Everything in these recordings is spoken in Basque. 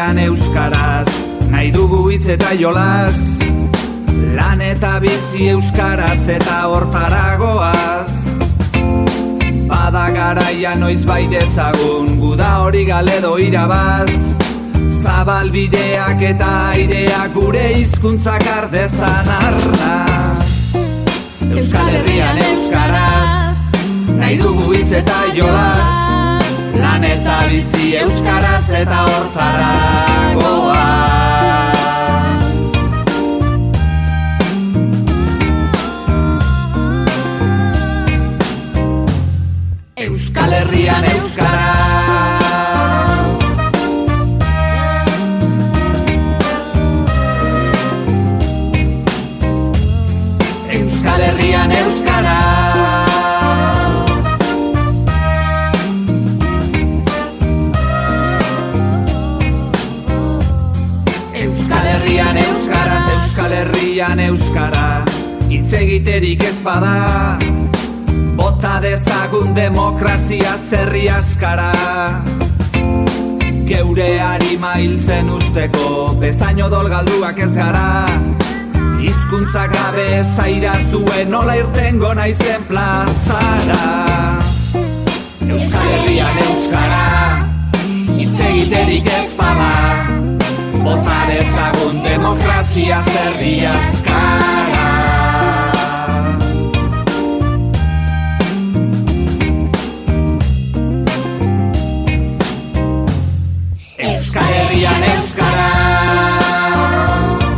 Herrian euskaraz, nahi dugu hitz eta jolas, lan eta bizi euskaraz eta hortaragoaz. Bada garaia noiz bai dezagun, guda hori galedo irabaz, zabalbideak eta aireak gure hizkuntzak ardezan arnaz. Euskal Herrian euskaraz, nahi dugu hitz eta jolas, lan eta bizi euskaraz eta hortaragoaz. Euskal Herrian euskaraz. Euskal Herrian euskaraz. Euskal Herrian euskaraz, Euskal Herrian euskara, hitz egiterik ez bada, bota dezagun demokrazia zerri askara. Geure harima hiltzen usteko, bezain odol galduak ez gara, hizkuntza gabe esaira zuen nola irtengo naizen plazara. Euskal Herrian euskara, hitz egiterik ez bada, bota dezagun demokrazia zerri askara. Euskal Herrian euskaraz.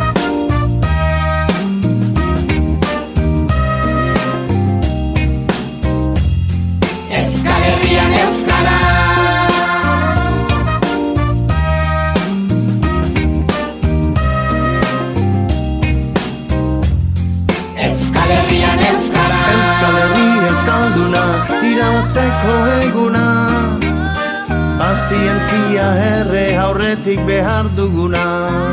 Euskal Herrian euskaraz. Euskal Herrian euskaraz. Euskal Herri euskalduna, irabazteko eguna, pazientzia herre aurretik behar duguna.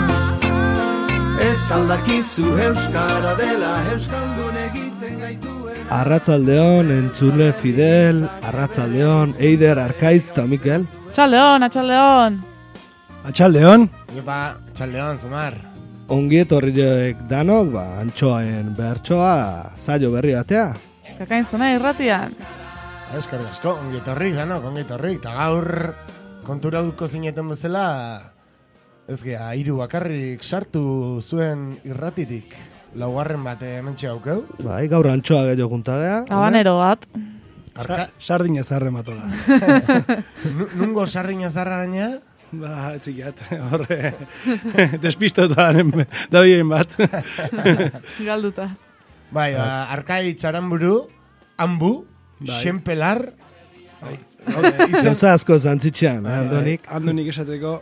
Ez aldakizu euskara dela, euskaldun egiten gaituen. Arratsaldeon, entzule Fidel, arratsaldeon, Eider, Arkaiz eta Mikel. Atxaldeon, atxaldeon. Atxaldeon. Atxaldeon, Zumar. Ongi etorriek danok, antxoaen bertsoa, saio berri batea. Kakain zona irratian. Eskerrik asko, ongi etorrik, danok, ongi etorrik. Eta gaur kontura duko zineten bezala, ez gea, 3 bakarrik sartu zuen irratitik. Laugarren bat hementxe aukeu. Bai, gaur antxoa gehiago junta gea. Habanero bat. Sardina zarre matola. Nungo sardina zarra baina? Ba, etzikiat, horre, despistotan da bien bat. Galduta. Bai, Arkai Txaramburu, Ambu, Xenpelar. Gauza asko zantzitxean, Andonik. Andonik esateko,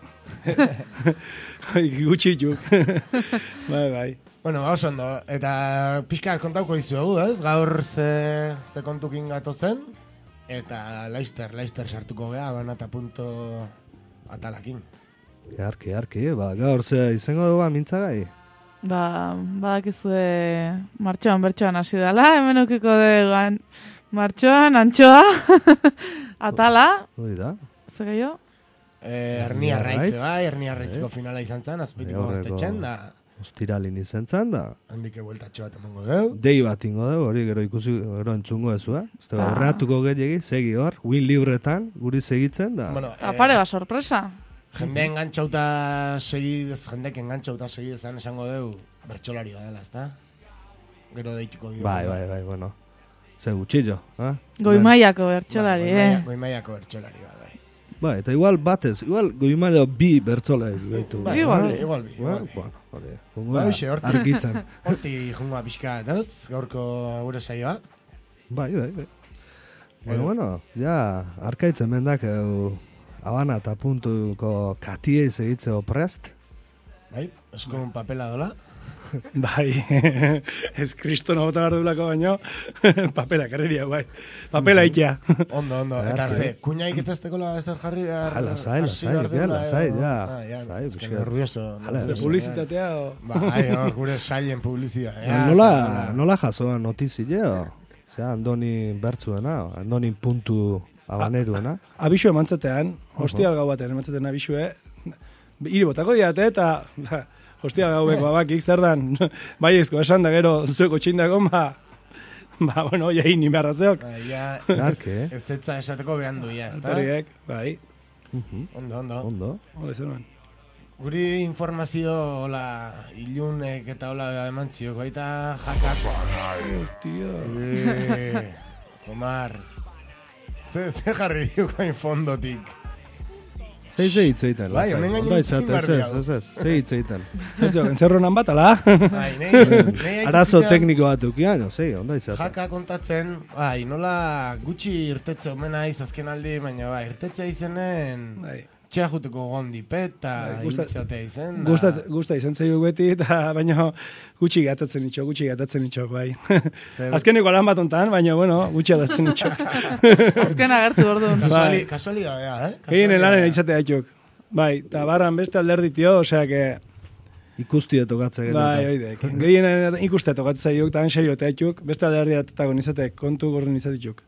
gutxituk. Bai. Bueno, oso ondo, eta pixka kontauko izuegu, ez? Gaur ze kontukin gato zen, eta Leister sartuko gea, banata punto atalakin. Arki, gaur ze izango dugu mintzagai? Badakizue martxoan bertxoan hasi dela, hemen ukiko dugu martxoan, antxoa, atala. Hoi da. Ze gehiago? Hernia Arraitzeko finala izan zen, azpitiko gaztetxen, da. Ostiralin izan zen, da. Handike bueltatxo bat emango deu. Dei bat ingo deu, hori gero ikusi, gero entzungo ezu, horreatuko gehiagi, segi hor, win libretan, guri segitzen, da. Bueno, apare ba, sorpresa. Jendek engantzauta segidezan esango deu, bertxolari badela, ezta? Gero deituko dio. Bai, bueno. Ze gutxillo, ha? Goimaiako bertxolari, Goimaiako bertxolari, bai. Bai, eta igual goimailo bi bertsolari gaitu. Bai, igual bi. Bueno, argitzen. Horti jungoa pixka, ez? Gaurko gure saioa. Bai. Bueno, ja, arkaitzen mendak Habana eta puntuko katiei segitzeo prest. Bai, eskun papela dola. Bai, ez kristona bota behar dulako baino, papela karreria, bai. Papela ikia. Ondo. Eta ze, kuñaik etazteko la ezer jarri behar... Lasai, nervioso. Publizitatea o... Bai, gure sailen publizitatea. Nola jasoa notizio? Zea, Andoni bertzuena, Andoni puntu abaneruena. Abixu emantzatean, hostia gau batean emantzaten abixue, hiri botako diate, eta, hostia, hauek babakik zer dan, baiezko esan da gero, zueko txindako, bueno, ja hini beharratzeok. Ez etza esateko behan duia, ez da? Altoriek, bai. Ondo. Hore zer man. Guri informazio, hola, ilunek eta hola eman txiok, baita jakak. Hostia. Zomar. Ze jarri diokoain fondotik. Ze hitzeiten. Bai, honen gainen Ze hitzeiten. Zertxok, entzerronan bat, ala? Bai, nei Arazo tekniko bat ukian, onda izaten. Jaka kontatzen, bai, nola gutxi irtetze omena izazken aldi, baina bai, irtetze izenen... Bai. Txea juteko gondipet, eta hiltzatea izen. Gusta izan zeiuk beti, eta baina gutxi gatatzen itxok, bai. Azkeneko lan bat ontan, baina, bueno, gutxi gatatzen itxok. Azken agertu orduan. Kasualidadea, Gehien lanen izatea itxok. Bai, eta barran beste alderdi tio, osea, que... Ikustia tokatzen. Bai, oidek. Gehien ikustia tokatzen zeiuk, eta en serio teatxuk, beste alderdi atagon izate, kontu gorren izatitxuk.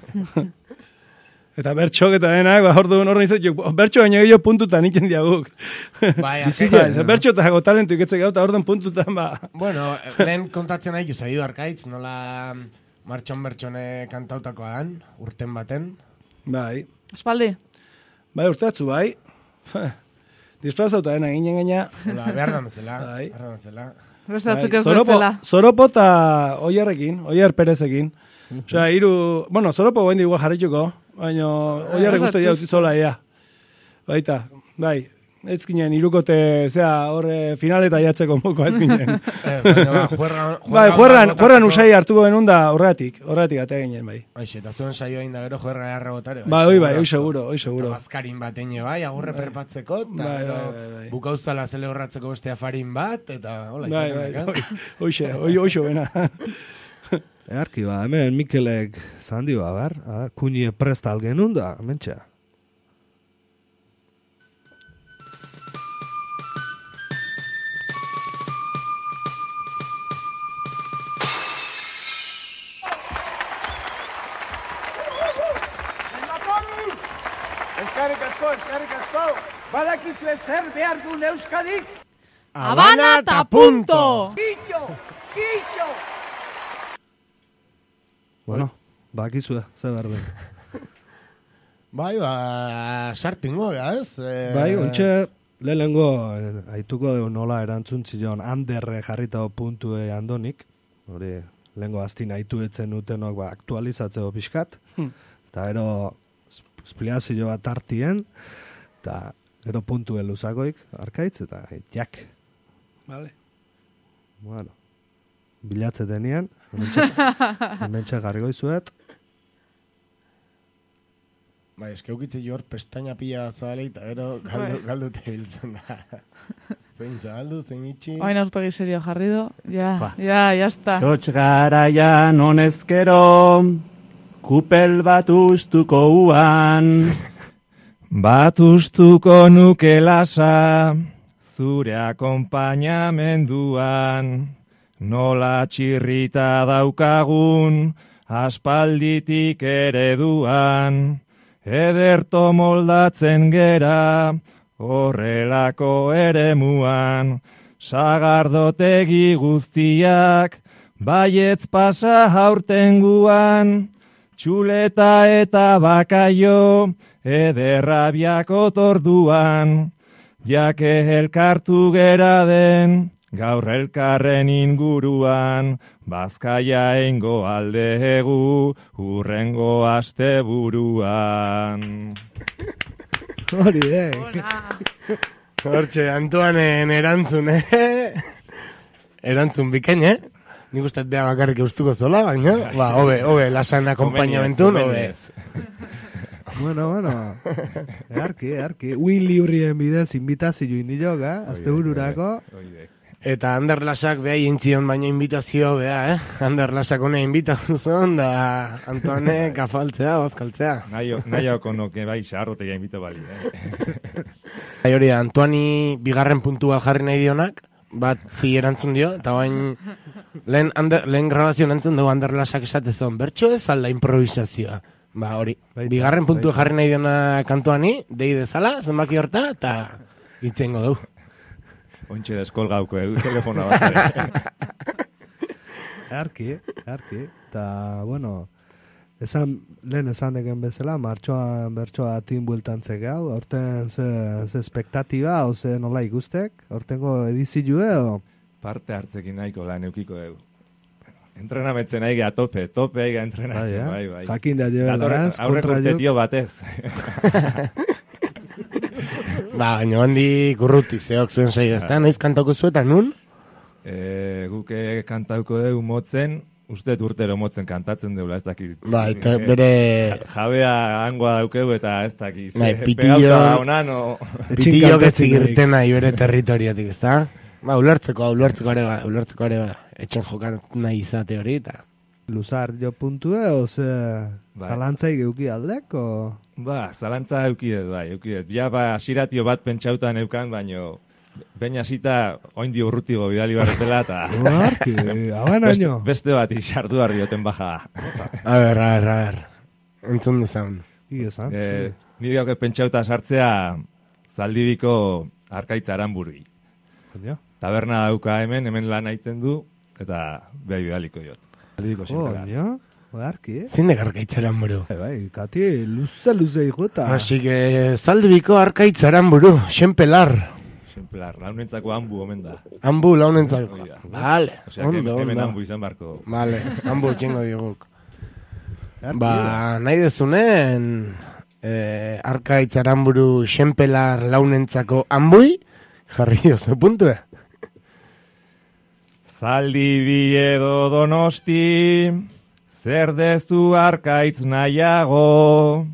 Eta bertxok eta denak, orduan horren izatik, bertxo baino gehiago puntutan iken diaguk. Bai, bertxo eta talentu iketzek gau, eta orduan puntutan, Bueno, lehen kontatzen nahi zaidu arkaitz, nola martxon bertxone kantautakoan, urten baten. Bai. Espaldi? Bai, urteatzu, bai. Disfrazauta dena ginen gaina. Hola, behar damezela. Beste atzuk ez bezala. Zoropo eta Oier Perezekin. Osea, Zoropo goendi igual jarrituko, baina Oierrek uste jautzi zola, ea. Baita, bai. Ez ginen, irukote, horre finaleta jatzeko moko ez ginen. Bai, juerran usai hartuko genuen da horretik atea ginen, bai. Aixe, eta zuen saioa inda gero juerra jarra botare. Bai, oi seguro. Eta bazkarin bat ene, bai, agurre perpatzeko, eta gero bukauztala zele horratzeko beste afarin bat, eta hola. Bai, oixo bena. Earki ba, hemen Mikelek zandi ba, kunie prestal genuen da, mentxa. Eskarrik asko, badakizue zer behar duen Euskadik? Habana eta punto! Killo! Bueno, bakizue, ze behar duen. Bai, sartingo, ez? Bai, ontxe, lehengo aituko dugu nola erantzun zion Anderre jarritao puntue andonik, hori lehengo aztin aitu etzen utenok aktualizatzeko pixkat, eta ero espliazio bat hartien, eta ero puntue luzagoik, arkaitz, eta jak. Vale. Bueno, bilatze denean, hementxe garri goizuet. Bai, euskeukitze jor pestaina pila zabalei, eta gero galdute biltzen da. Zein zabaldu, zein itxi. Oain auspegi serio jarri do. Ya está. Txotx garaian honezkero, kupel bat ustuko uan. Bat ustuko nuke lasa, zure akompainamenduan. Nola txirrita daukagun, aspalditik ereduan. Ederto moldatzen gera, horrelako eremuan. Sagardotegi guztiak, baietz pasa aurtenguan. Txuleta eta bakaio, ederrabiako torduan. Jake elkartu gera den, gaur elkarren inguruan, Bazkaia eingo aldegu, urrengo asteburuan. Hori, Hortxe, Antoanen erantzun, Erantzun bikain, Nik usteet beha bakarrik eustuko zola, baina, hobe, lasan akompainamentun, hobe. Bueno, earki. Uin librien bidez invitazio indioga, astebururako. Eta Anderlasak beha jintzion baina invitazio beha, Anderlasak hone invitazun, da Antoane kafaltzea, bozkaltzea. Nahioko noke bai, xarrotea invito bali, Hori da, Antoani bigarren puntua jarri nahi dionak, bat erantzun dio, eta bain lehen grabazioan entzun dugu Anderlasak esatezon, bertxo ez alda improvisazioa. Ba, hori, bigarren puntua jarri nahi diona kantuani, dei dezala, zenbaki horta, eta Itzengo du. Ontxe deskolgauko edu telefona bat. Arki. Ta, bueno, lehen esan deken bezala, bertsoa tin bueltantzek hau, aurten ze espektatiba, o ze nola ikustek, aurtengo edizioe, o? Parte hartzekin nahiko lan eukiko dugu. Entrenametzen aigea tope aigea entrenatzen, bai. Jakin da jo, aurreko urtetio batez. Baina handi kurruti zeok zuen saio ezta, noiz kantauko zuetan nun? Guke kantauko dugu motzen, uste urtero motzen kantatzen deula, ez dakiz. Ba, eta bere... Jabea hangoa daukeu eta ez dakiz. Pitillo ez zigirten nahi bere territoriotik, ez da? Ba, ulertzeko ere ba. Etxen jokan nahi izate hori, eta... Luzar jo puntue, oze... Zalantzai geuki aldek, o... Ba, zalantza eukidet, bai. Ja, asiratio bat pentsautan eukan, baino... Beina zita, oindi urrutigo bidali barretela, eta... Barki, haban año. Beste bat isardu harrioten baja. A ver. Entzun dezan. Nire gauke pentsauta sartzea Zaldibiko Arkaitza Aranburgi. Taberna dauka hemen lan aiten du, eta behar bidaliko jot. Zaldibiko sinpela. Barki, Zindek Arkaitza Aranburu. Bai, kati, luze ikuta. Así que Zaldibiko Arkaitza Aranburu, xenpelar. Xenpelar, launentzako ambu omen da. Ambu launentzako. Vale, ondo. Hemen ambu izan barko. Vale, ambu txingo diguk. Ba, nahi dezunen, Arkaitz Aranburu xenpelar launentzako ambui, jarri dozu puntue. Zaldibi edo Donosti, zer dezu Arkaitz nahiago.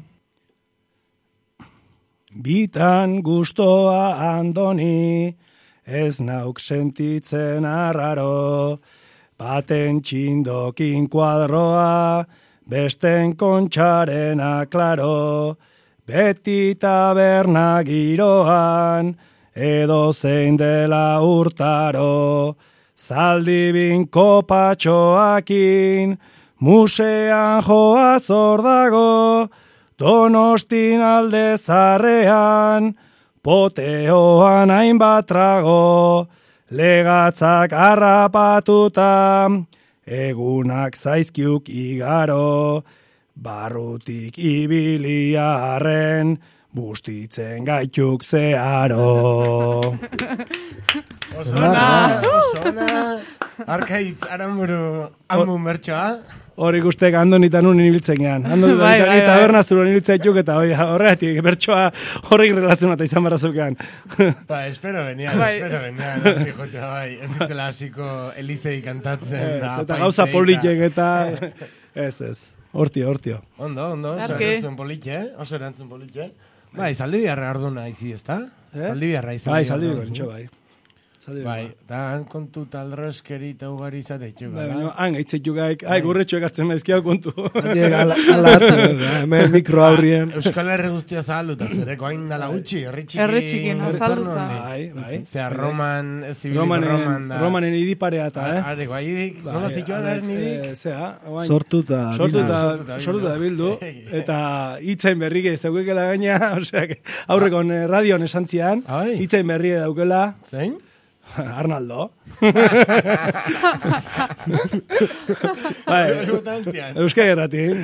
Bitan gustoa Andoni, ez nauk sentitzen arraro, baten txindokin kuadroa, besten kontxarena klaro, beti taberna giroan, edo zein dela urtaro, Zaldibin kopatxoakin, musean joa zordago, Donostin alde zarrean, poteoan hainbat trago, legatzak harrapatuta, egunak zaizkiuk igaro, barrutik ibiliarren, bustitzen gaituk zeharo. Osona, Arkaitz Aranburu amun bertsoa. Hori guztek Andonitan unin ibiltzen gean. Andonitan eta bernazuro ibiltzen txuk eta horretik bertsoa horrek relazionata izan barrazukean. Ba, espero benian. Bai. Ez ditzela hasiko Elizei kantatzen. Eta gauza politek eta... Ez. Hortio. Ondo, oso erantzun politxe. Bai, Zaldibiarra arduna izi, ezta? Zaldibiarra izi. Bai, Zaldibiarra bai. Bai, eta han kontu taldroskeri eta ugari izateitu. Bai, han gaitzeitu gaik, gurretxo egatzen mezkiau kontu. Ala atzen, hemen mikro aurrien. Euskal Herri guztia zahalduta zereko, hain dala gutxi, herri txikin, azalduta. Bai. Zea, Romanen idiparea eta, Arreko, idik, nola zituan haren idik? Zea, sortuta da bildu, eta hitzain berrik ez daukela gaina, aurrekon radion esantzian, hitzain berri daukela. Zein? Arnaldo. Euskal Herratin.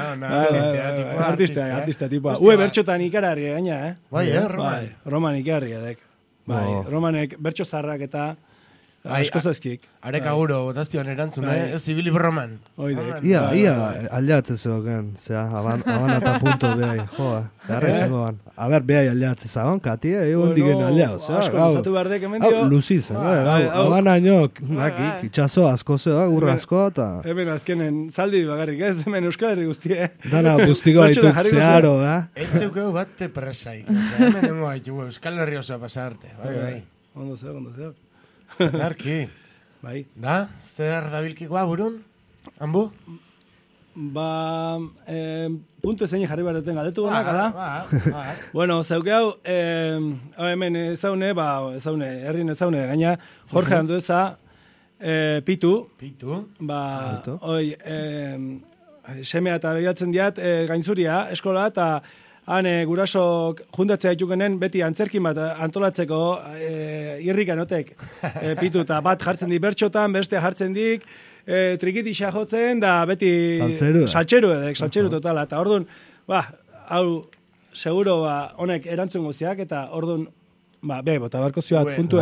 Artista tipua. Bertxotan ikararri gaina, Roman ikararri edek. Romanek bertxo zarrak eta asko zazkik. Arek aguro, botazioan erantzun, ez zibili Roman. Ia, aldeatzen zegoen, aban eta punto behai, joa, garra zegoen. A ber, behai aldeatzen zegoen, Kati, egon digen aldeatzen zegoen. Asko luzatu behar dek, hemen dio. Luziz, aban año, itxaso asko zegoen, urra asko, eta... Hemen azkenen zaldi bagarrik ez, hemen Euskal Herri guztie. Dana guztiko haituk zeharo, Ez zeukeu bat presaik, hemen hengo haitugu, Euskal Herri osoa pasarte, bai. Ondo zeok. Narki. Bai. Da? Zer dabilkikoa burun? Ambu? Ba, puntu zein jarri behar duten galdetu gonak, da? Bueno, zeuke hau, hemen ezaune, herrin ezaune, gaina Jorge Andueza, Pitu. Ba, semea eta begiatzen diat, gainzuria, eskola, eta gurasok jundatzea ditugenen beti antzerkin bat antolatzeko irrikanotek pitu eta bat jartzen dik bertxotan, beste jartzen dik trikitixa jotzen, da beti saltxeru totala. Eta orduan, hau, seguro, honek erantzun guztiak, eta orduan, bota barko zioat puntu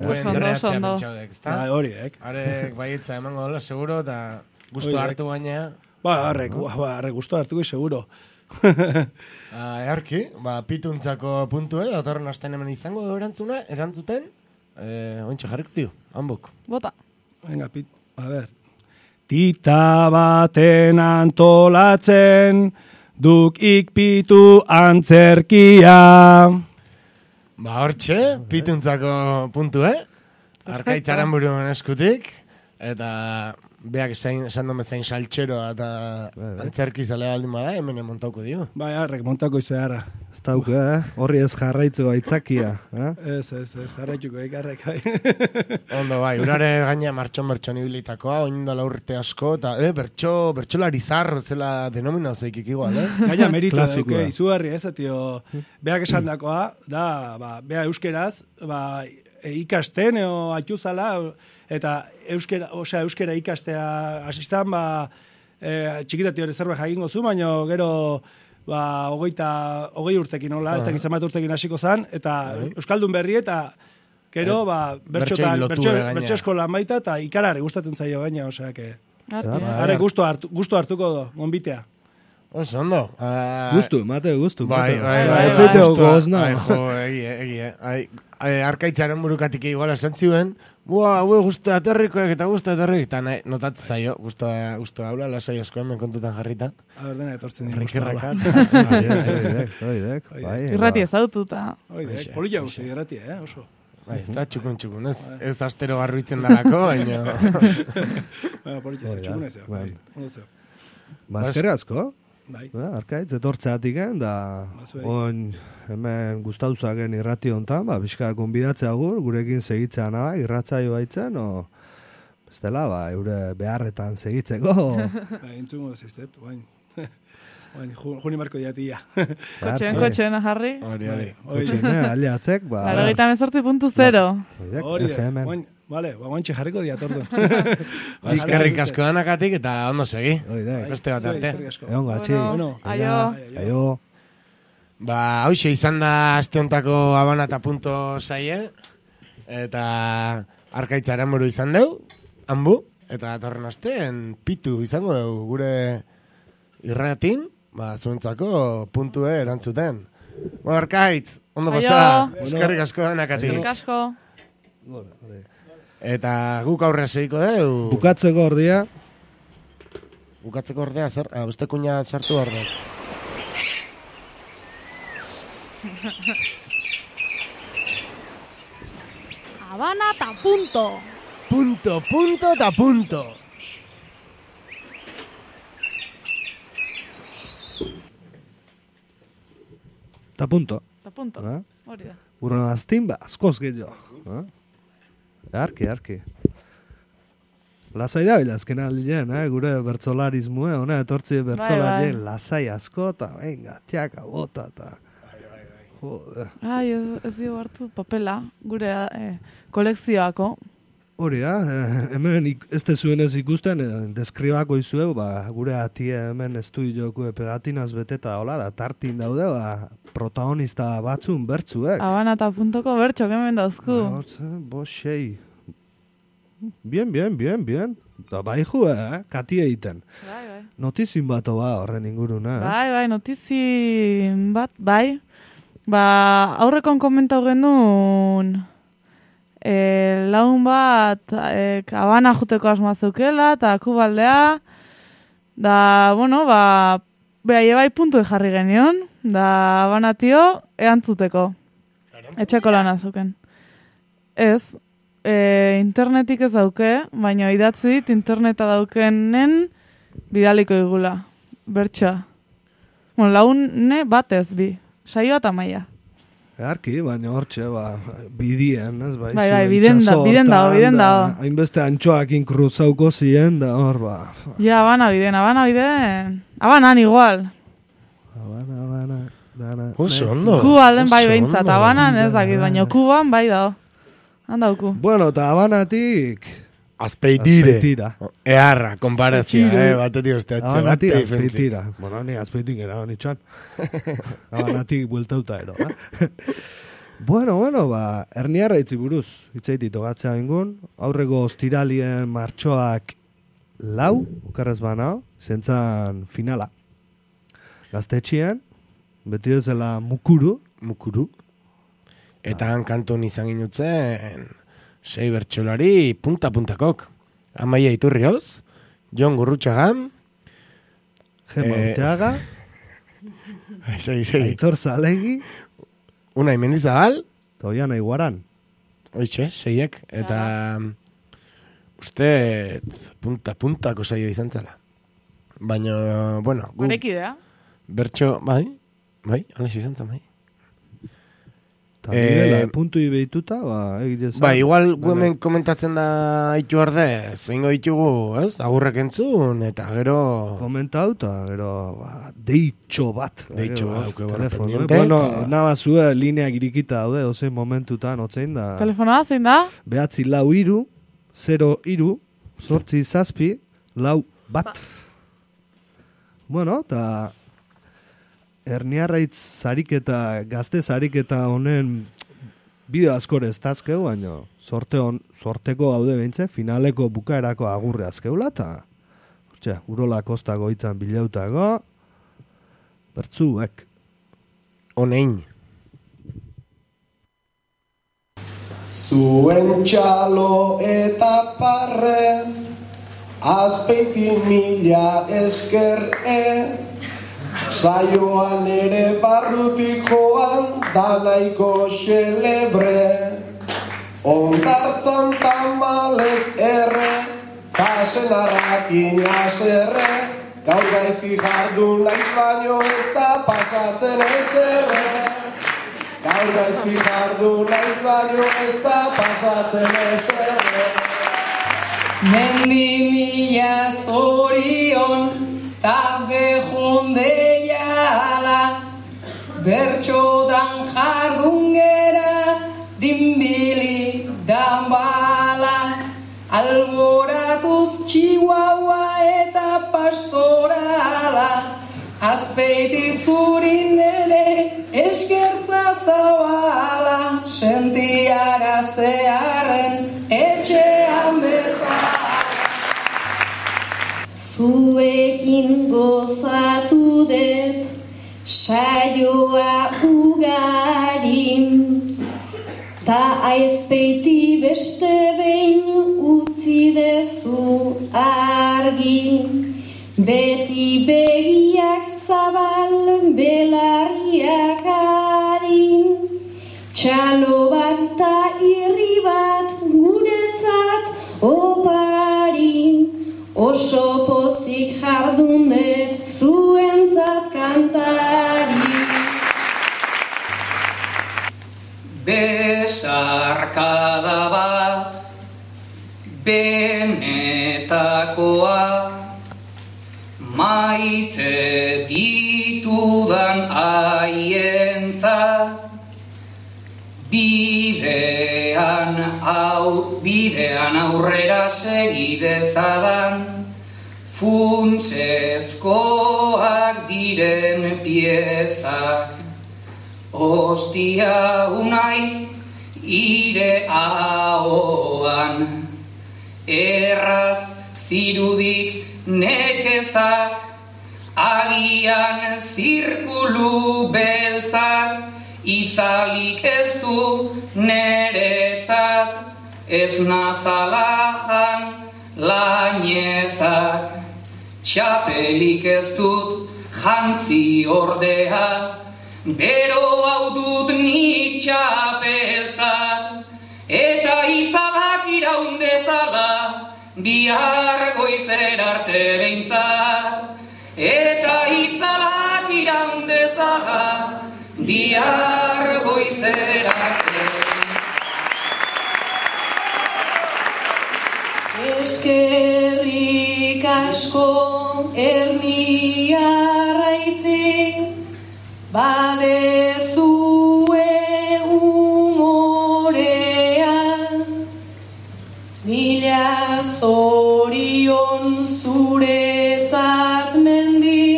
horiek. Arek baietza emango dola, seguro, eta gustu hartu baina. Arrek gustu hartuko, seguro. Earki, pituntzako puntu, datorren astean hemen izango erantzuten, ointxe jarriko dio, hanbok. Bota. Venga, Tita baten antolatzen, duk ikpitu antzerkia. Hortxe, pituntzako puntu, Arkaitzaren buruen eskutik, eta beak esan domezain saltxeroa eta antzerki zalea aldin bada, hemen montauko dio. Arrek, montauko izo eharra. Ez dauke, horri ez jarraitzeko aitzakia. Ez, jarraitzuko, arrek. Ondo, urare gaina martxon ibilitakoa, oindala urte asko, eta bertxolari zarro zela denomina zeikik igual, Gaina meritu dauke, izugarri ez, tio, beak esan dakoa, bea euskeraz, ikasten, atxuzala, eta euskera ikastea asistan, txikitati hori zerbait jakingo zu, baina gero 20 urtekin, ez dakiz zenbat urtekin hasiko zan, eta euskaldun berri, eta gero bertxo eskolan baita, eta ikarari gustatzen zaio gaina, are gustu hartuko do, gonbitea. Oso, ondo. Gustu, mate, gustu. Bai, Arkaitzaren burukatik igual esan ziuen, hue guztu aterrikoek eta guztu aterrik, eta notatzen zaio, guztu haula, lasai asko hemen kontutan jarrita. Dena etortzen dira. Rikirrakat. Irrati ezaututa. Polilla guzti irrati, oso. Ez da txukun, ez astero garruitzen darako, baina... Polilla txukun ez, Bazkera asko? Arkaitz, etortzeatik da on hemen gustauzagen irrati hontan, bizka gonbidatzea gurekin segitzean irratzaio baitzen, ez dela, eure beharretan segitzeko. Entzungo ez iztet, juni marko diatia. Kotxeen, jarri. Kotxeen, aliatzek, 98.0. FM. Vale, guantxe jarriko diatordu. Eskerrik asko danakatik eta ondo segi. Beste bat arte. Egon gatxi. Aio. Hauxe izan da asteontako Habana eta punto saie. Eta Arkaitzaren buru izan deu. Hanbu. Eta torren astean pitu izango deu gure irratin. Zuentzako puntue erantzuten. Arkaitz, ondo pasa. Eskerrik asko danakatik. Eskerrik asko. Eta guk aurrera segiko deu. Bukatzeko ordea, zer? Beste kuña sartu orde. Habana ta punto. Punto ta punto. Ta punto. Hori da. Urran aztin askoz gehiago. Arki. Lasai da bilazken aldean, gure bertzolarizmue, etortzi bertzolari lasai asko, eta venga, tiaka, bota, eta... Joder. Ez dio hartu papela, gure kolekzioako. Hori da, hemen ez tezuenez ikusten, deskribako izue, gure atie hemen ez du joku pegatinaz beteta, hola, da tartin daude, protagonista batzun bertzuek. Habana eta puntoko bertxok hemen dauzku. Boxei. Bien. Da bai jo, kati egiten. Bai. Notizin bat horren inguruna. Bai, notizin bat, bai. Aurrekon komentau genuen laun bat Habana juteko asmoa zeukela, eta Kubaldea, behaie bai puntu jarri genion, da Habana tio erantzuteko. Etxeko lana zuken. Ez, internetik ez dauke, baina idatzi dit interneta daukenen bidaliko igula. Bertxa. Laune batez bi. Saioa eta maia. Arki, baina hortxe, bidien, ez bai? Bai, biden dago. Hainbeste antxoakin kruzauko ziren, da hor, Ja, Habana biden. Habanan igual. Habana. Oso ondo. Kuban bai behintzat, Habanan ez dakit, baina Kuban bai dago. Handauku. Bueno, eta Habanatik... Azpeitira. Eharra, konparazioa, batetik osteatxe. Habanatik Azpeitira. Bueno, ni Azpeitik gara nitxan. Habanatik bueltauta ero, Bueno, Erniarra itzi buruz, itzaitit ogatzea ingun, aurrego ostiralien martxoak 4, okarrez banao, zentzan finala. Gaztetxian, beti bezala Mukuru. Eta han kantun izan ginutzen 6 bertsolari punta-puntakok. Amaia Iturrioz, Jon Gurrutxagan, Gema Urteaga, Aitor Zalegi, Unai Mendizabal, Toiana Iguaran. Oitxe, 6ek, eta uste punta-puntako saio izan zela. Baina, bueno, gu... Parekidea. Bertxo, bai, alexo izan zen, bai. Puntu ibeituta, egitezan. Igual hemen komentatzen da itu orde, zeingo ditugu, ez? Agurrek entzun, eta gero... Komentauta, gero, deitxo bat. Telefono. Bueno, naba zue lineak irikita daude, ozein momentutan, otzein da... Telefonoa, zein da? 943 03 8 7 4 Bueno, eta... Erniarraitz zariketa, gazte zariketa honen bideo askore ez tazkeu, baina sorteko gaude behintze, finaleko bukaerako agurre azkeula, eta Urola Kosta goitzan bilautago, bertzuek. Honein. Zuen txalo eta parre, Azpeiti mila esker, saioan ere barrutik joan danaiko xelebre. Ondartzan tamalez erre, pasen arrakin aserre, gaur gaizki jardun naiz baino ez da pasatzen ez erre. Gaur gaizki jardun naiz baino ez da pasatzen ez erre. Mendi mila zorion, ta behondeia ala, bertxodan jardun gera, dinbili danbala, alboratuz Chihuahua eta pastorala, Azpeiti zurin ere eskertza zabala, sentiaraztearen etxean bezala. Zuekin gozatu dut saioa ugarin, ta Azpeiti beste behin utzi dezu argi, beti begiak zabal belarriak adin, txalo bat ta irri bat guretzat opari, oso pozik jardunet zuentzat kantari. Besarkada bat, benetakoa, maite ditudan haientzat, bidean aurrera segidezadan, funtsezkoak diren piezak, ostia unai ire ahoan, erraz zirudik nekezak, agian zirkulu beltzak, itzalik ez du neretzat, ez nazalajan lainezak, txapelik ez dut jantzi ordea, bero hau dut nik txapeltzat, eta itzalak iraundezala, bihar goizer arte behintzat, eta itzalak iraundezala, bihar goizer arte. Eskerrik asko Erniarraitzi, Badezue umorea, mila zorion zuretzat mendi,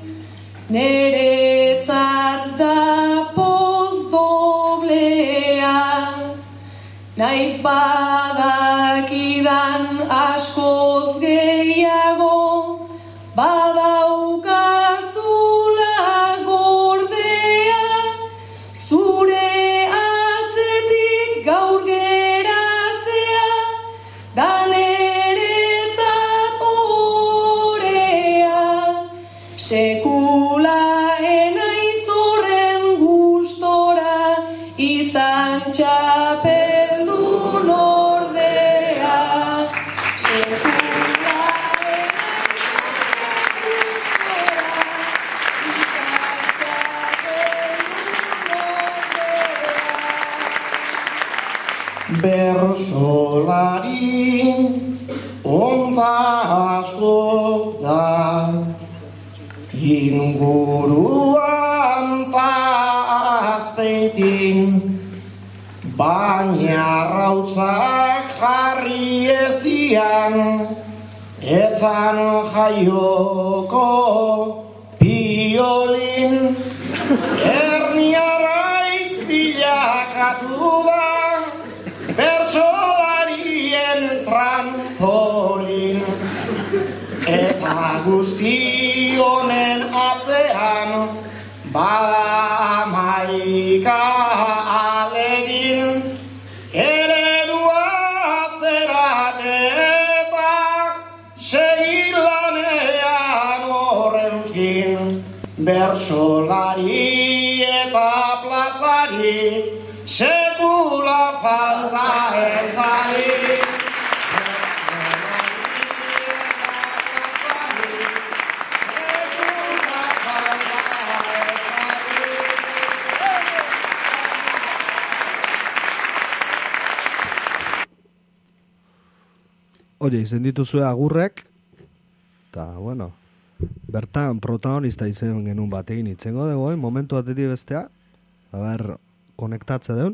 neretzat da poz doblea, naiz badakidan askoz gehiago, badaukazula gordea, zure atzetik gaur geratzea, da neretzat orea, sekula enaiz horren gustora, izan txapeldun ordea, sekula bersolari onta asko da inguruan ta azpeitin baina rautzak jarri ezian ezan jaioko piolin erniaraiz bilakatu da bersolarien trampolin eta guzti honen atzean bada hamaika alegin eredua zerate eta segilanean horren fin bersolari eta plazari sekula falta ez dali. Oye, izen dituzue agurrek, eta, bueno, bertan protagonista izen genuen batekin itzengo dugu, momentu batetik bestea, a ber, konektatze deun.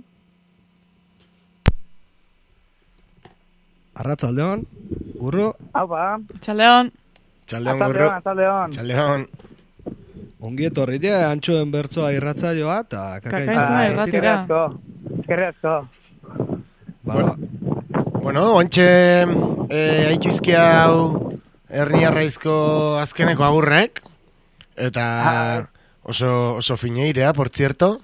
Arratsaldeon, Gurru. Aupa. Txaldeon. Txaldeon, Gurru. Txaldeon. Ongi etorri antxoen bertsoa irratsaioa eta kakaitzuna irratira. Eskerrik asko. Bueno, ontxe haituzki hau Erniarraizko azkeneko agurrek eta oso fineirea, por cierto.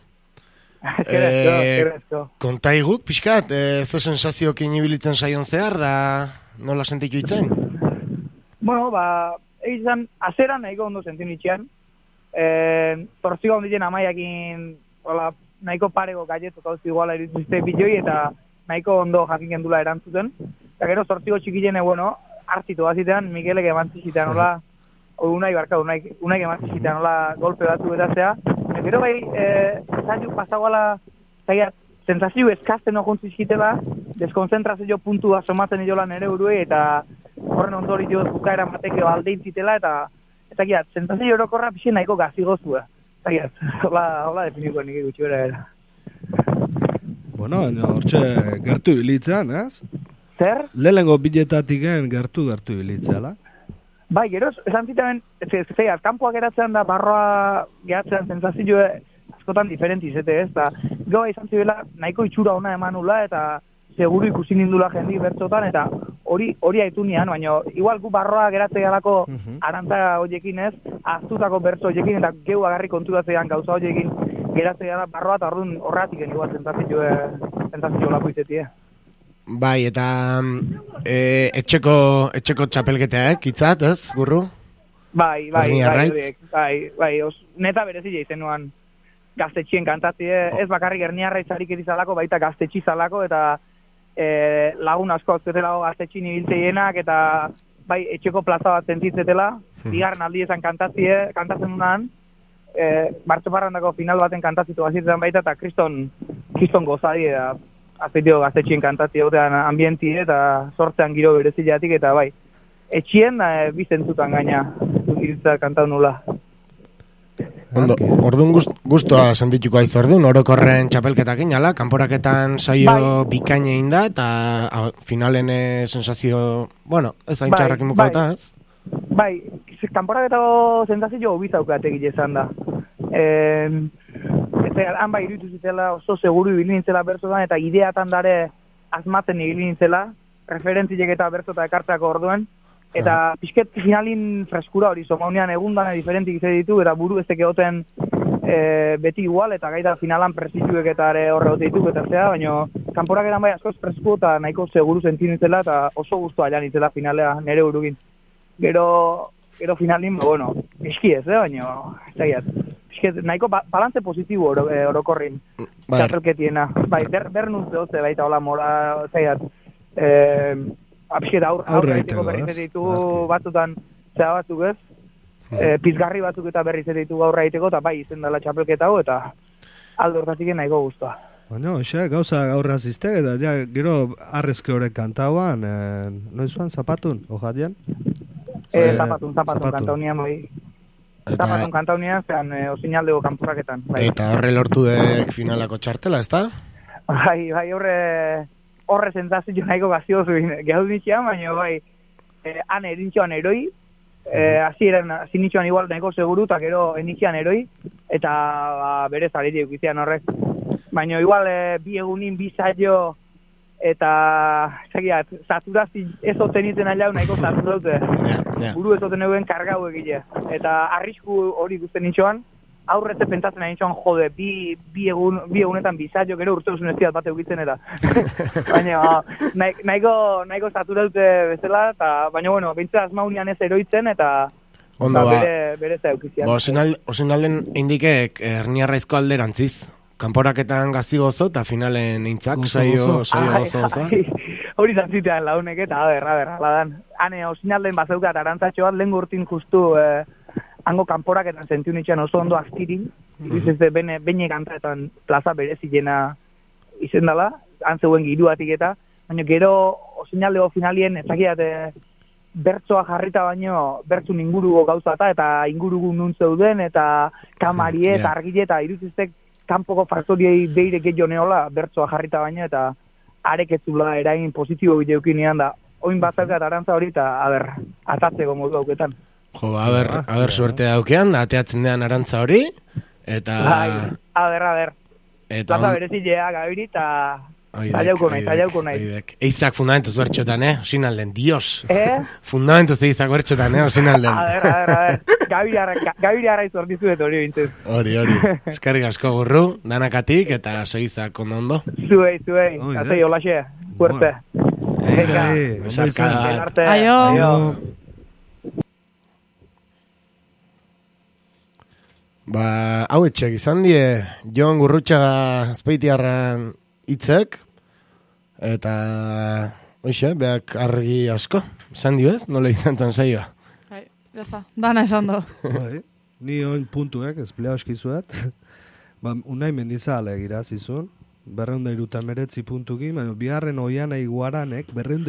Kontaiguk, pixkat, ze sensazioekin ibilitzen saion zehar, da nola sentitu itzen? Bueno, egizan, azeran nahiko ondo sentin itxean. Torziko onditen amaiakin nahiko parego gaietu gauzi iguala irizuzte bideoi eta nahiko ondo jakin gendula erantzuten. Eta gero zortziko txikilene, bueno, hartzitu bazitean, Mikelek emantzizitean, hola, unai emantzizitean, hola, golpe batzu edazea. Gero bai, zaitu pasagoala, sensazio eskazten ojontzizitela, deskonzentrazio puntua somatzen idola nere buruei, eta horren ondori jo bukaera mateke aldeintzitela, eta sensazio orokorra pixen nahiko gazigozua. Hola definikoen nik gutxi bera era. Bueno, hortxe gertu bilitzen, ez? Zer? Lehengo biletatik gertu bilitzela. Bai, gero, esan zitamen, kanpoak geratzean da barroa geratzean sensazio askotan diferenti izete, ez? Gero izan zibela nahiko itxura ona emanula eta seguru ikusi nindula jendi bertzotan eta hori haitu nian, baina igual gu barroa geratze galako arantza horiekin ez, aztutako bertzo horiekin eta geu agarri konturatzean gauza horiekin geratze gala barroa eta orduan horretik igual sensazio lako izetie. Bai, eta etxeko txapelketeak itzat, ez, Gurru? Bai, neta berezile izen nuan gaztetxien kantatzie, ez bakarrik Erniarraitzarik erizalako, baita gaztetxi zalako, eta lagun asko azketelago gaztetxin ibiltzeienak, eta bai, etxeko plaza bat zentitzetela, bigarren aldi esan kantatzen unan, Bartzoparrandako final baten kantazitu gazitzen baita, eta kriston gozadi, azpeitio gaztetxien kantatzea utean ambientie eta sortzean giro berezileatik, eta bai, etxien bizentzutan gaina iritza kantau nula. Ondo, orduan guztua sentituko aizu orduan, orokorren txapelketakin, ala, kanporaketan saio bikainein da, eta finalen sensazio, bueno, ez hain txarrakin bukauta, ez? Bai, kanporaketako sensazio hobizaukat egile izan da. Han bai iruditu zitela oso seguru ibili nintzela bertzotan, eta ideatan dare asmatzen ibili nintzela, referentziek eta bertzota ekartzako orduen, eta pixket finalin freskura hori, somaunean egundane diferentik izan ditu, eta buru ez egoten beti igual, eta gaita finalan presituek eta horre gote ditu, eta zera, baina kanporaketan bai askoz fresku eta nahiko seguru sentin nintzela, eta oso guztua jan nintzela finalea nere urugin. Gero finalin, bueno, eski ez, baina, nahiko balantze positibo orokorrin, txapelketiena. Bai, bernuntze hoze, baita hola mora, zaiat, apixet aurre egiteko berriz ditu batzutan zea batzuk ez, pizgarri batzuk eta berriz ditu aurre egiteko, eta bai izen dela txapelketa hau, eta aldo hortatik nahiko guztua. Baina, gauza gaurra ziztek, eta ja, gero arrezke horrek kantauan, noizuan, zapatun, ojatian? Zapatun kantaunian, bai. Zapatun kantaunian, zean osinaldego kanporaketan. Eta horre lortu dek finalako txartela, ez da? Bai, horre sentzazio nahiko gaziozu gehauz nitxean, baina bai, han erintxoan eroi, hasi nitxoan igual nahiko seguru, eta gero enitxean eroi, eta berez areti eukitzean horrek. Baina igual bi egunin bizaio, eta saturazi ez oten iten alau nahiko saturaute. Buru ez oten eguen kargau egile. Eta arrisku hori guzten nitxoan, aurretze pentatzen nahi nitxoan, jode, bi egunetan bizaio, gero urte usun estiat bat eukitzen eta. Baina, nahiko saturaute bezala, baina, bueno, bintzera asmaunian ez eroitzen, eta bere za eukizian. Osinalden indikek erniarraizko alderantziz. Kanporaketan gazi gozo eta finalen intzak saio gozo. Hori zantzitean launek eta ala dan. Hane osinalden bazeukat arantzatxo bat, lehen gurtin justu hango kanporaketan sentiu nitxan oso ondo aztirin. Izuzte bene kantaetan plaza berezilena izen dela, han zeuen giruatik eta, baina gero osinaldego finalien ezakiat bertzoa jarrita baino bertzun inguruko gauzata eta ingurugu nun zeuden eta kamarie eta argile eta iruziztek kanpoko faktoriei beire gehiago neola bertzoa jarrita baino eta areketzula erain positibo bideukinean da oin bazalkat arantza hori eta atatzeko modu auketan. Jo, aber suerte daukean, da ateatzen dean arantza hori, eta... Plaza berezilea gabiri eta... Tallauko nahi. Eizak fundamentuz bertxotan, Osinalden, dios. Fundamentuz eizak bertxotan, Osinalden. Gabiri arraizu ordizuet hori bintzez. Hori. Eskerrik asko Gurru, danakatik eta segizak ondo. Zuei. Azei, holaxe, fuerte. Besarka. Aio. Hau etxek izan die, Jon Gurrutxaga azpeitiarran hitzek, eta beak argi asko, esan dio ez, nola izan zan zaioa. Jazta, dana esan do. Ni oin puntuek, esplea oskizuet, unai mendizale girazizun, 239 puntukin, baina biharren oian eguaranek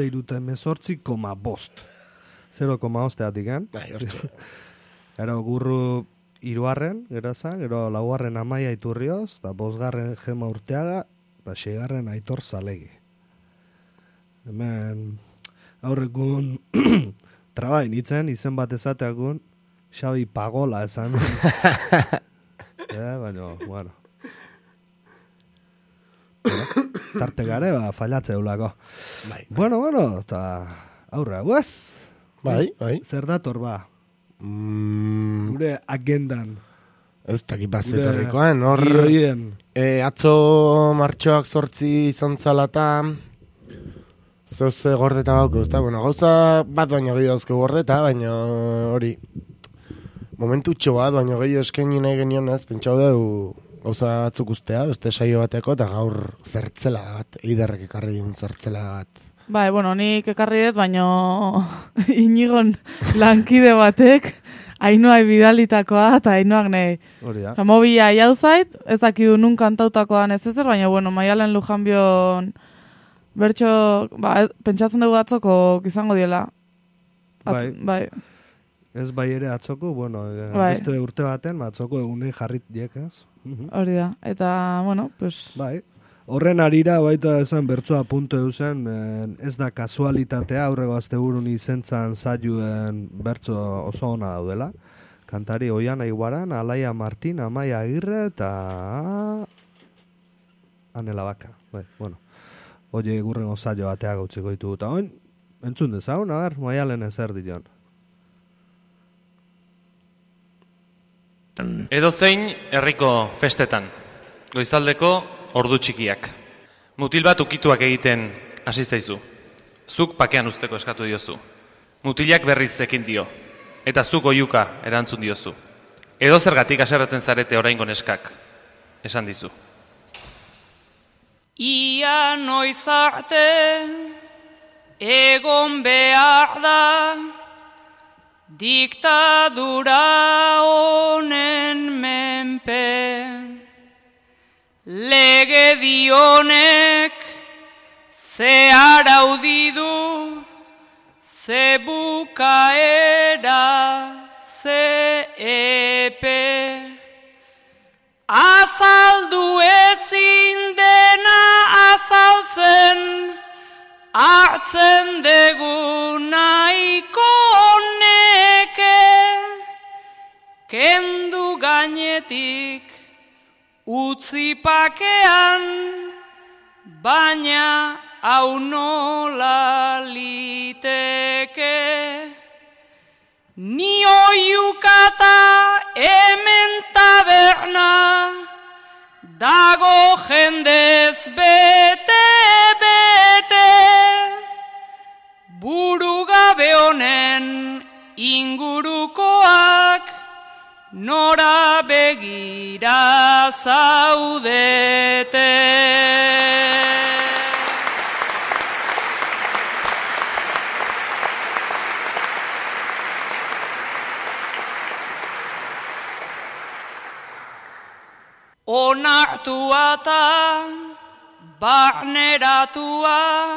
238,5. 0,5 atikan. Gero Gurru iruarren, gero laugarren Amaia Iturrioz, eta 5. Gema Urteaga, eta 6. Aitor Zalegi. Hemen aurrekun trabain itzen, izen bat ezateakun, Xabi Pagola esan. Baina, bueno. Tarte gare, fallatze eulako. Bueno, eta aurra, guaz? Bai. Zer dator, gure agendan. Ez dakipaz etorrikoan, hor... Atzo martxoak 8 izan zalata... Zoze gordeta gauko, ezta? Bueno, gauza bat baino gehiago dauzko gordeta, baina hori... Momentu bat, baino gehiago eskaini nahi genion ez, pentsau dugu gauza batzuk ustea, beste saio bateko, eta gaur zertzela bat, eiderrek ekarri duen zertzela bat. Bai, bueno, nik ekarri dut, baino inigon lankide batek, Ainoa bidalitakoa eta Ainoak nahi. Mobila jauzait, ezakidu nun kantautakoan ez ezer, baina, bueno, Maialen Lujanbion bertxo, pentsatzen dugu atzoko izango diela. Bai. Ez bai ere atzoko, bueno, beste urte baten, atzoko egunei jarrit diek, ez? Hori da, eta, bueno, pues... Bai, horren arira, baita esan bertsoa puntu eusen, ez da kasualitatea, aurrego asteburun izentzan zaiuen bertso oso ona daudela. Kantari Oiana Iguaran, Alaia Martin, Amaia Agirre, eta... Anela Baka, bai, bueno. Oie gurren osaio batea gautziko ditugu, eta oin, entzun dezagun, a ber, Maialen ezer dion. Edozein herriko festetan, goizaldeko ordu txikiak. Mutil bat ukituak egiten hasi zaizu. Zuk pakean usteko eskatu diozu. Mutilak berriz ekin dio, eta zuk oiuka erantzun diozu. Edozergatik haserretzen zarete oraingo neskak, esan dizu. Ia noiz arte egon behar da diktadura honen menpe, legedi honek ze araudi du, ze bukaera, ze epe. Azaldu ezin dena azaltzen, hartzen dugu nahiko neke, kendu gainetik utzi pakean, baina hau nola liteke. Ni oiukata hemen taberna, dago jendez bete-bete, burugabe honen ingurukoak nora begira zaudete. Onartua eta barneratua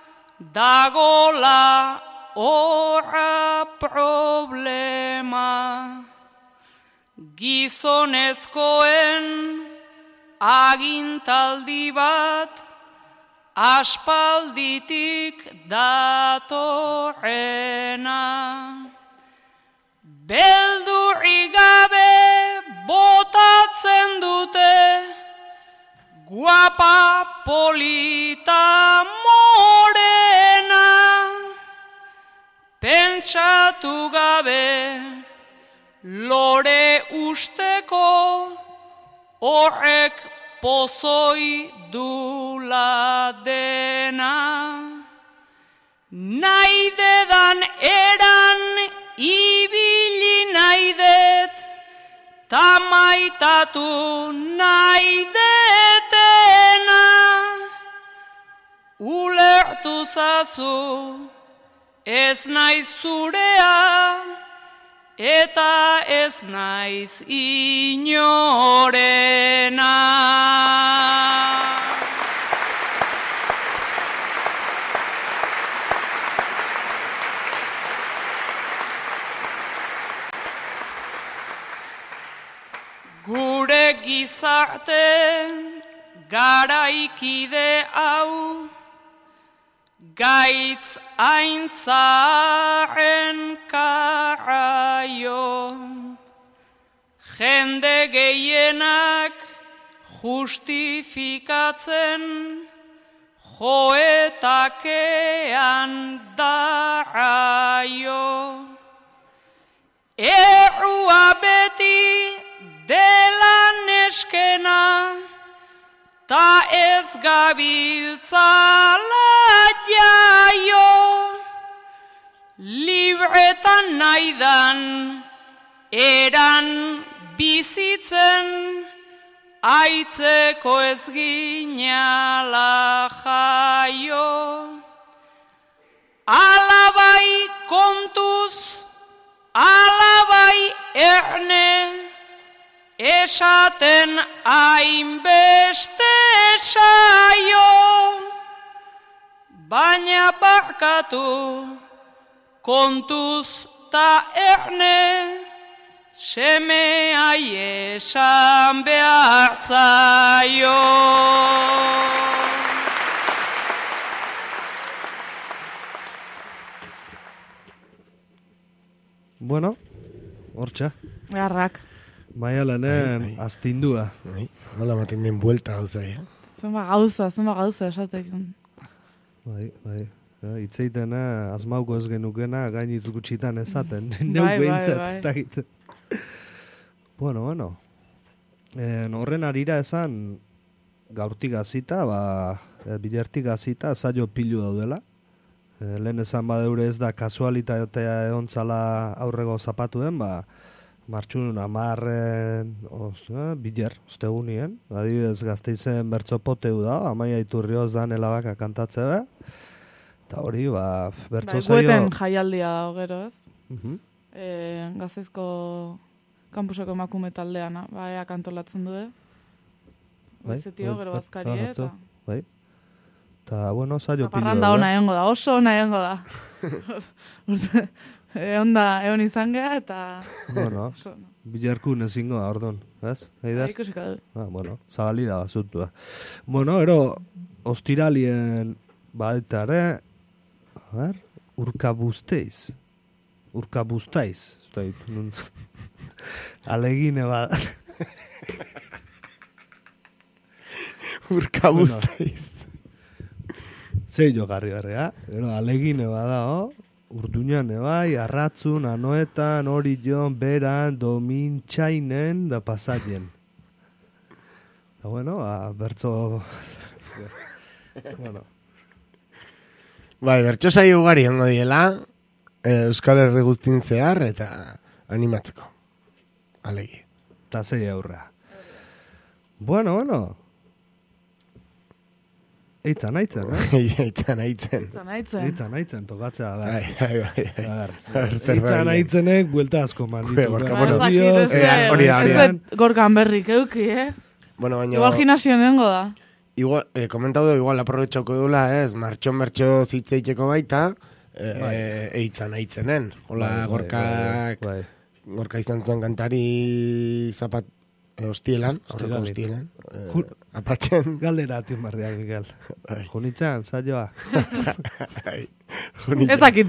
dagola horra problema. Gizonezkoen agintaldi bat aspalditik datorrena. Beldurri gabe botatzen dute, guapa, polita, morena. Pentsatu gabe, lore usteko, horrek pozoi dula dena. Nahi dedan eran ibili nahi det, tamaitatu nahi detena. Ulertu zazu, ez naiz zurea, eta ez naiz inorena. Gure gizarte garaikide hau, gaitz hain zaharren karraio. Jende gehienak justifikatzen, joetakean darraio. Errua beti dela neskena, ta ez gabiltzala jaio. Libretan nahidan, eran bizitzen, aitzeko ez ginala jaio. Alabai kontuz, alabai erne, esaten hainbeste saio, baina barkatu kontuz ta erne, semea esan behartzaio. Bueno, hortxa. Garrak. Maialanen astindua. Nola maten den buelta gauza, Zuma gauza esateizun. Bai. Itzeitena asmauko ez genukena gainiz gutxitan ezaten. Bai, Neu bai, behintzat bai. ez dakit. Bueno. Horren arira esan gaurtik hasita, bilertik hasita saio pilu daudela. Lehen esan badeure ez da kasualitatea egontzala aurrego zapatuen, martxun 10 biler, ostegunien. Adibidez Gasteizen bertzopoteu da, Amaia Iturrioz da Nelabaka kantatze be. Eta hori, bertso zaio... Gueten jaialdia dago gero, ez? Gasteizko kampuseko emakume taldean, ea kantolatzen du, Goizetio, gero bazkari, eta... Bai. Eta, bueno, saio pilu. Parranda ona egongo da, oso ona egongo da. Egon izan geha, eta... Bueno, bilerkun ezingo da, ordon, ez? Eider? Ikusiko du. Bueno, zabali da bazutua. Bueno, ero, ostiralien baetare, urkabusteiz. Alegine bat. Urkabusteiz. Zei jo garri alegine bada, Urduñan bai, Arratzun, Anoetan, Orion, Beran, Domintxainen, da Pasaien. Eta bueno, bertso... bueno. Bai, bertso saio ugari ongo diela, Euskal Herri guztin zehar, eta animatzeko. Alegi. Eta zei aurra. Bueno. Eitzan, tokatzea, da. Bai. Eitzan aitzenek, buelta asko manditu. Hori da. Gorkan berrik euki, Bueno, baina... Igual gimnasio nengo da. Igual, komentau du, igual aprobetxauko dula, martxon bertxo zitzeiteko baita, eitzan aitzenen. Hola, Gorka izan zen kantari zapat... Hostielan. Apatzen. Galdera atin bardeak, Miguel. Junitzan, saioa. Ezakit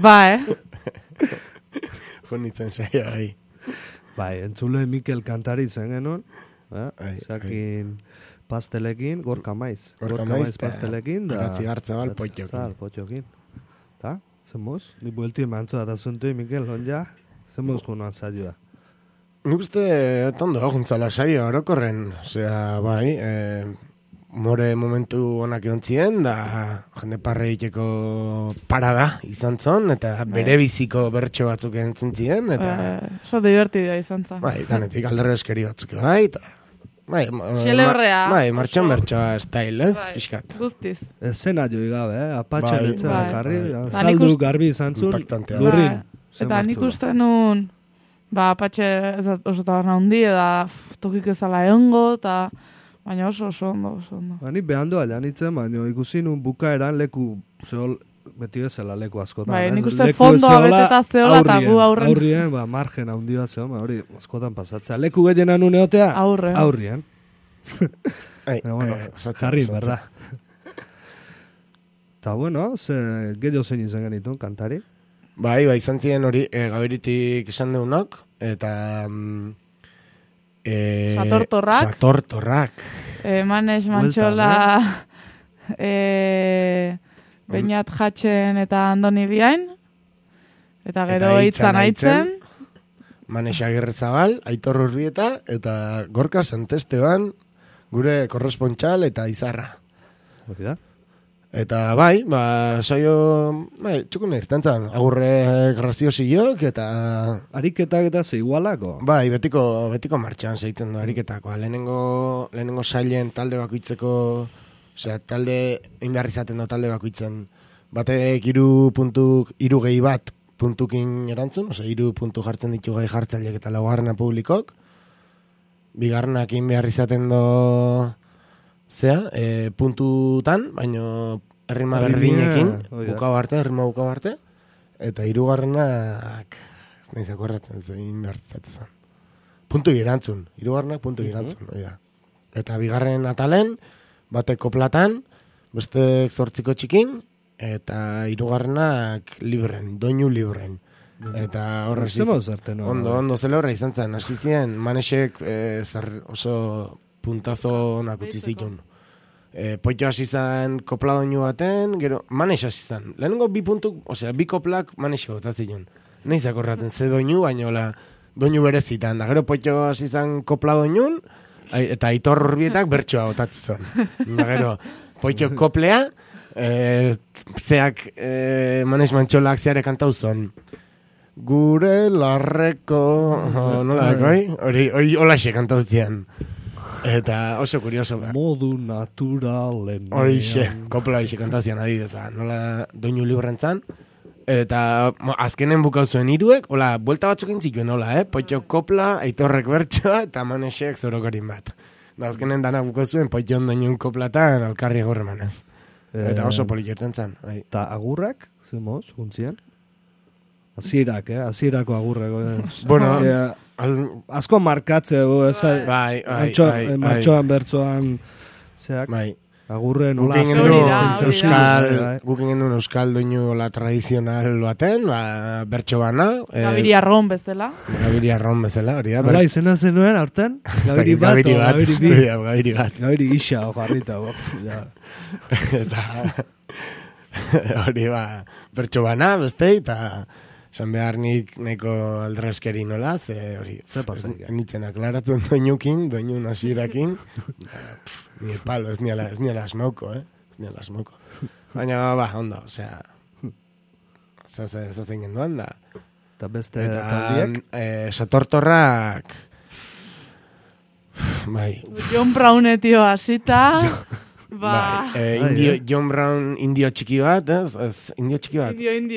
Junitzan saioa, Bai, entzule Mikel kantari zen genuen. Zakin pastelekin, Gorka maiz. Gorka maiz pastelekin. Aratzi Gartzabal potxokin. Ta, zemoz? Ni buelti mantzu da zuntu, Mikel, onja? Zemoz junuan saioa. Nik uste tondo guntzala saio orokorren, osea, bai, more momentu onak egontzien, da jende parre egiteko parada izan zon, eta bere biziko bertso batzuk entzun zien, eta... So divertidoa izan zan. Bai, danetik alderre eskeri batzuk, bai, eta... Xele horrea. Bai, martxon bertsoa style, ez, pixkat. Guztiz. Zena joi gabe, apatxan etzera jarri, saldu garbi izan zun, lurrin. Eta nik uste nun... Apatxe oso tabarna hundi, tokik ezala egongo, baina oso ondo. Ni behandu alian itzen, baina ikusi nun bukaeran leku, zeol, beti bezala leku askotan. Bai, nik uste fondoa beteta zeola eta gu aurren. Aurrien, margen handi bat zeon, hori askotan pasatzea. Leku gehiena nun eotea, aurrien. Jarri, berda. Eta bueno, gehiago zein izan genitun, kantari. Bai, izan ziren hori, gaberitik esan deunok, eta... Satortorrak. Manes Mantxola, Beñat Jatxen eta Andoni Biain, eta gero Eitzan aitzen. Manes Agirrezabal, Aitor Urrieta, eta Gorka Santesteban, gure korrespontxal eta Izarra. Hori da? Eta bai, saio, txukun irtentzan, agurre graziosiok, eta... Ariketak eta zeigualako? Bai, betiko martxan zeitzen du ariketako. Lehenengo sailen talde bakoitzeko, osea, talde, egin behar izaten da talde bakoitzen, batek 3 gehi bat puntukin erantzun, osea, 3 puntu jartzen ditu gai jartzaileak eta laugarrena publikok, bigarrenak egin behar izaten do... puntutan, baino errima berdinekin, errima bukau arte, eta 3garrenak nahiz akordatzen zein bertzatezan. Puntu irantzun, hirugarrenak puntu irantzun, oida. Eta bigarren atalen, batek koplatan, beste 8 txikin, eta hirugarrenak libren, doinu libren. Eta horre ondo zela horre izan zen, hasi ziren, Manesek oso puntazo onak utzi zitun. Poitio hasi zen kopla doinu baten, gero Manes hasi zen. Lehenengo 2 puntu, bi koplak Manesek gotazitun. Nahiz akorraten, ze doinu, baino doinu berezitan. Da gero Poitio hasi zen kopla doinun, eta Aitor Urbietak bertsoa botatzen. Da gero, Poitio koplea, zeak Manes Mantxolak zeare kantau zon. Gure larreko, nola dako, hori holaxe kantau zian. Eta oso kurioso. Modu naturalen. Horixe, kopla horixe kantau zian adidez, nola doinu librentzan. Eta azkenen bukau zuen hiruek, hola, buelta batzuk intzituen, hola, Poitio kopla, Aitorrek bertsoa, eta Manesek zorokorin bat. Da azkenen danak bukau zuen, Poitio ondoinun koplatan, alkarri gorremanez. Eta oso polikerten zen. Eta agurrak, zemoz, guntzien? Azierako agurreko. Bueno, asko markatze, martxoan bertzoan, zeak, agurren hola. Gukin gendun euskal doinu la tradizional baten, bertxo bana. Gabiri arron bezala. Hori da. Hala izena zenuen, aurten? Gabiri bat. Gabiri isa, ojarrita. Eta hori bertxo bana, beste, eta esan behar nik nahiko aldrazkeri nola, ze hori, nitzen aklaratzen doinun hasierakin, ni palo, ez niala asmauko, ez niala asmauko. Baina, ondo, osea, zazen genduan da. Eta beste taldiek? Sotortorrak, John Brown etio hasita... John Brown indio txiki bat, indio txiki bat?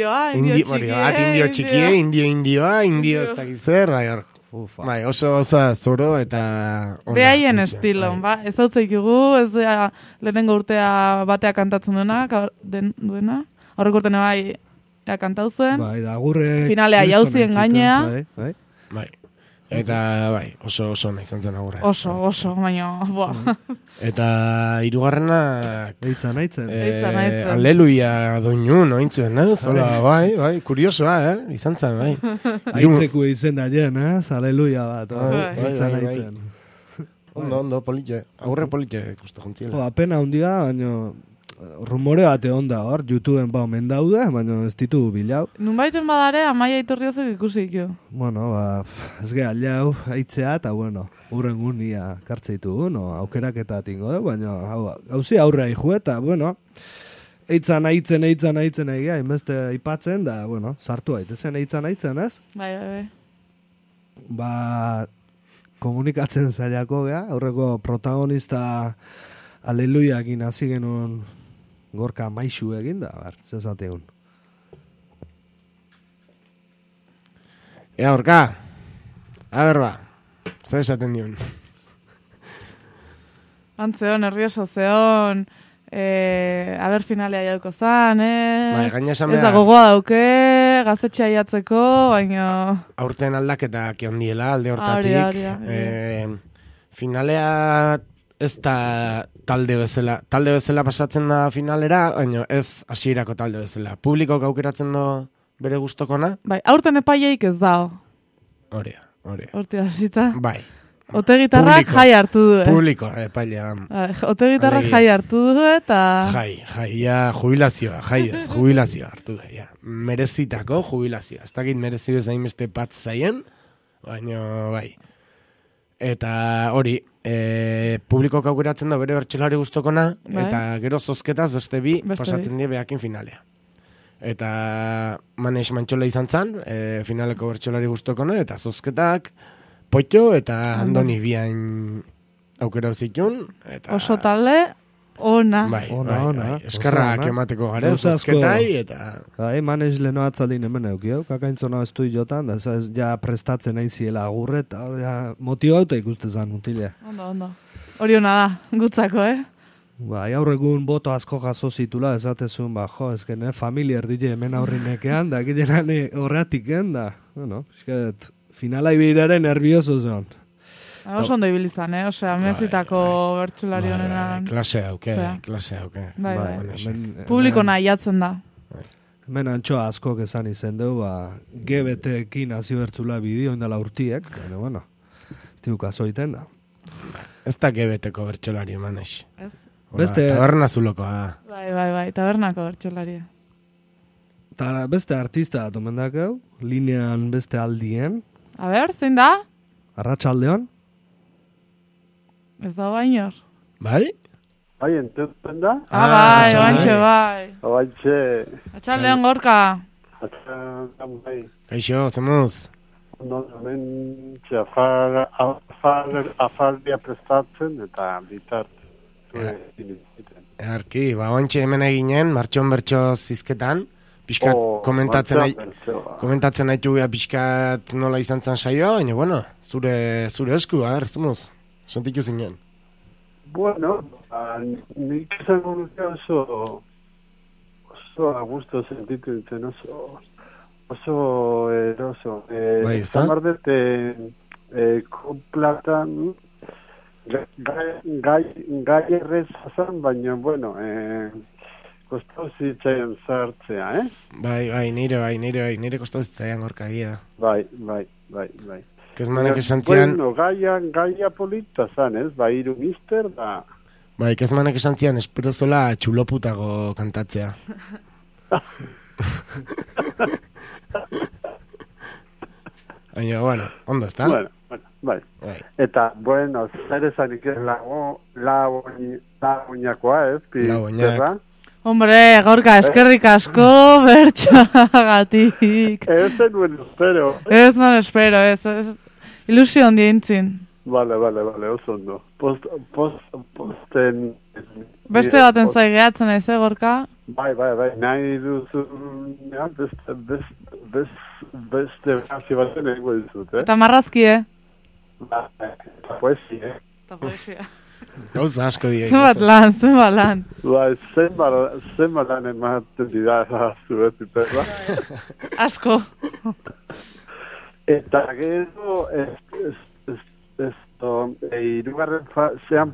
Indio ez dakiz zer, oso zoro eta... Behaien estilon, ez hau zeikugu, ez da lehenengo urtea batea kantatzen duena, horrek urtene bai kantau zuen, finalea jauzien gainea, eta oso nahi zantzen agurra. Oso, baina, Eta hirugarrenak Eitzan. Aleluia doinu, nointzuen, Zola, bai, kuriosoa, izan zen, bai. Aitzeku izen da jen, Aleluia bat, Eitzan. Ondo, politxe, agurre politxe ikuste juntziela. Apena hundia, baina rumore bate onda hor, YouTubeen omen daude, baina ez ditu bilau. Nunbaiten badare, Amaia Iturriozek ikusik jo. Bueno, ez geha jau, aitzea, eta bueno, urrengun ia kartzeitu, aukerak eta tingo du, baina gauzi aurrea iku, eta bueno, eitzan egia, inbeste ipatzen, da, bueno, sartu aitezen eitzan, ez? Bai. Komunikatzen zailako geha, aurreko protagonista aleluiakin hasi genuen gorka maixu egin da, zezateun. Ea, gorka, zer esaten diun? Antzeon, nervioso zeon, finalea jauko zan, ez da gogoa dauke, gaztetxea jatzeko, baina... Aurten aldaketa kiondiela, alde hortatik. Finalea... Ez da talde bezala pasatzen da finalera, baina ez hasierako talde bezala. Publikoak aukeratzen do bere gustokona? Bai, aurten epaileik ez dao. Hori. Horti hasita. Bai. Otegitarrak jai hartu du. Publiko, epailea. Otegitarrak jai hartu du eta... Jubilazioa hartu du. Merezitako jubilazioa. Ez dakit merezi bezain beste pat zaien, baina bai. Eta hori, publikoak aukeratzen da bere bertsolari guztokona, eta gero zozketaz beste bi pasatzen die behakin finalea. Eta Manes Mantxola izan zan, finaleko bertsolari guztokona, eta zozketak Poitio eta Andoni bian aukera zitun. Oso talde, ona. Bai. Eskerrak emateko gare, zozketai, eta... Manes leno atzaldin hemen eukio, kakaintzona ez du jotan, da ez ja prestatzen nahi ziela agurre, eta motio hauta ikustezan mutilea. Ondo. Hori hona da, gutzako, Bai, aur egun boto asko jaso zitula, esatezun, ezken, familia erdile hemen aurrinekean, da, gilenan horretik da. Bueno, esket, finala ibiraren nervioso zen. Oso ondo ibilizan, Osea, mezitako bertsolari honenan. Klase hauke. Publiko nahi jatzen da. Hemen antxoa askok esan izen dugu, GBT-ekin hasi bertzula bideo indala urtiek, baina, bueno, ez dugu kaso iten da. Ez da GBT-ko bertsolari eman eix. Ez. Beste... Taberna zulokoa. Bai, tabernako bertsolaria. Eta beste artista bat omen dakeu, linean beste aldien. A ber, zein da? Arratsaldeon. Ez da bainor. Bai? Bai, entzuten da? Bai, bai. Atxaldeon Gorka. Atxaldeon bai. Kaixo, zemuz? No, hemen afaldia prestatzen eta bitart. Earki, oantxe hemen eginen, martxon bertso zizketan, pixkat komentatzen haitu pixkat nola izan zan saioa, baina, bueno, zure esku, zemuz? Sontitu zinen. Bueno, nik izango nuke oso a gusto sentitu dintzen, oso eroso. Bai, ez da? Zamardete konplatan gai errezazan, baina, bueno, kostau zitzaian zartzea, Bai, nire kostau zitzaian Gorka egia. Bai. Kezmanek esantzian... Bueno, gaia polita zan, bai, iru mister, da... Bai, kezmanek esantzian espero zola txuloputago kantatzea. Baina, bueno, ondo, ez da? Bueno, bai. Eta, bueno, zer esanik ez lagoñakoa, ez? Lagoñak. Hombre, Gorka, eskerrik asko bertxagatik. Ez zenuen espero. Ez non espero, ez. Ilusio ondia intzin. Vale, oso ondo. Posten... Beste baten zai gehatzen ez, Gorka? Bai, nahi duzu... Beste grazio baten egingo dizut, Eta marrazki, Bai, eta poesia, Eta poesia. Gauza asko dira. Zenbat lan. Bai, zenbat lan ematen dira zuetik, perra. Asko. Eta gero, irugarren fasean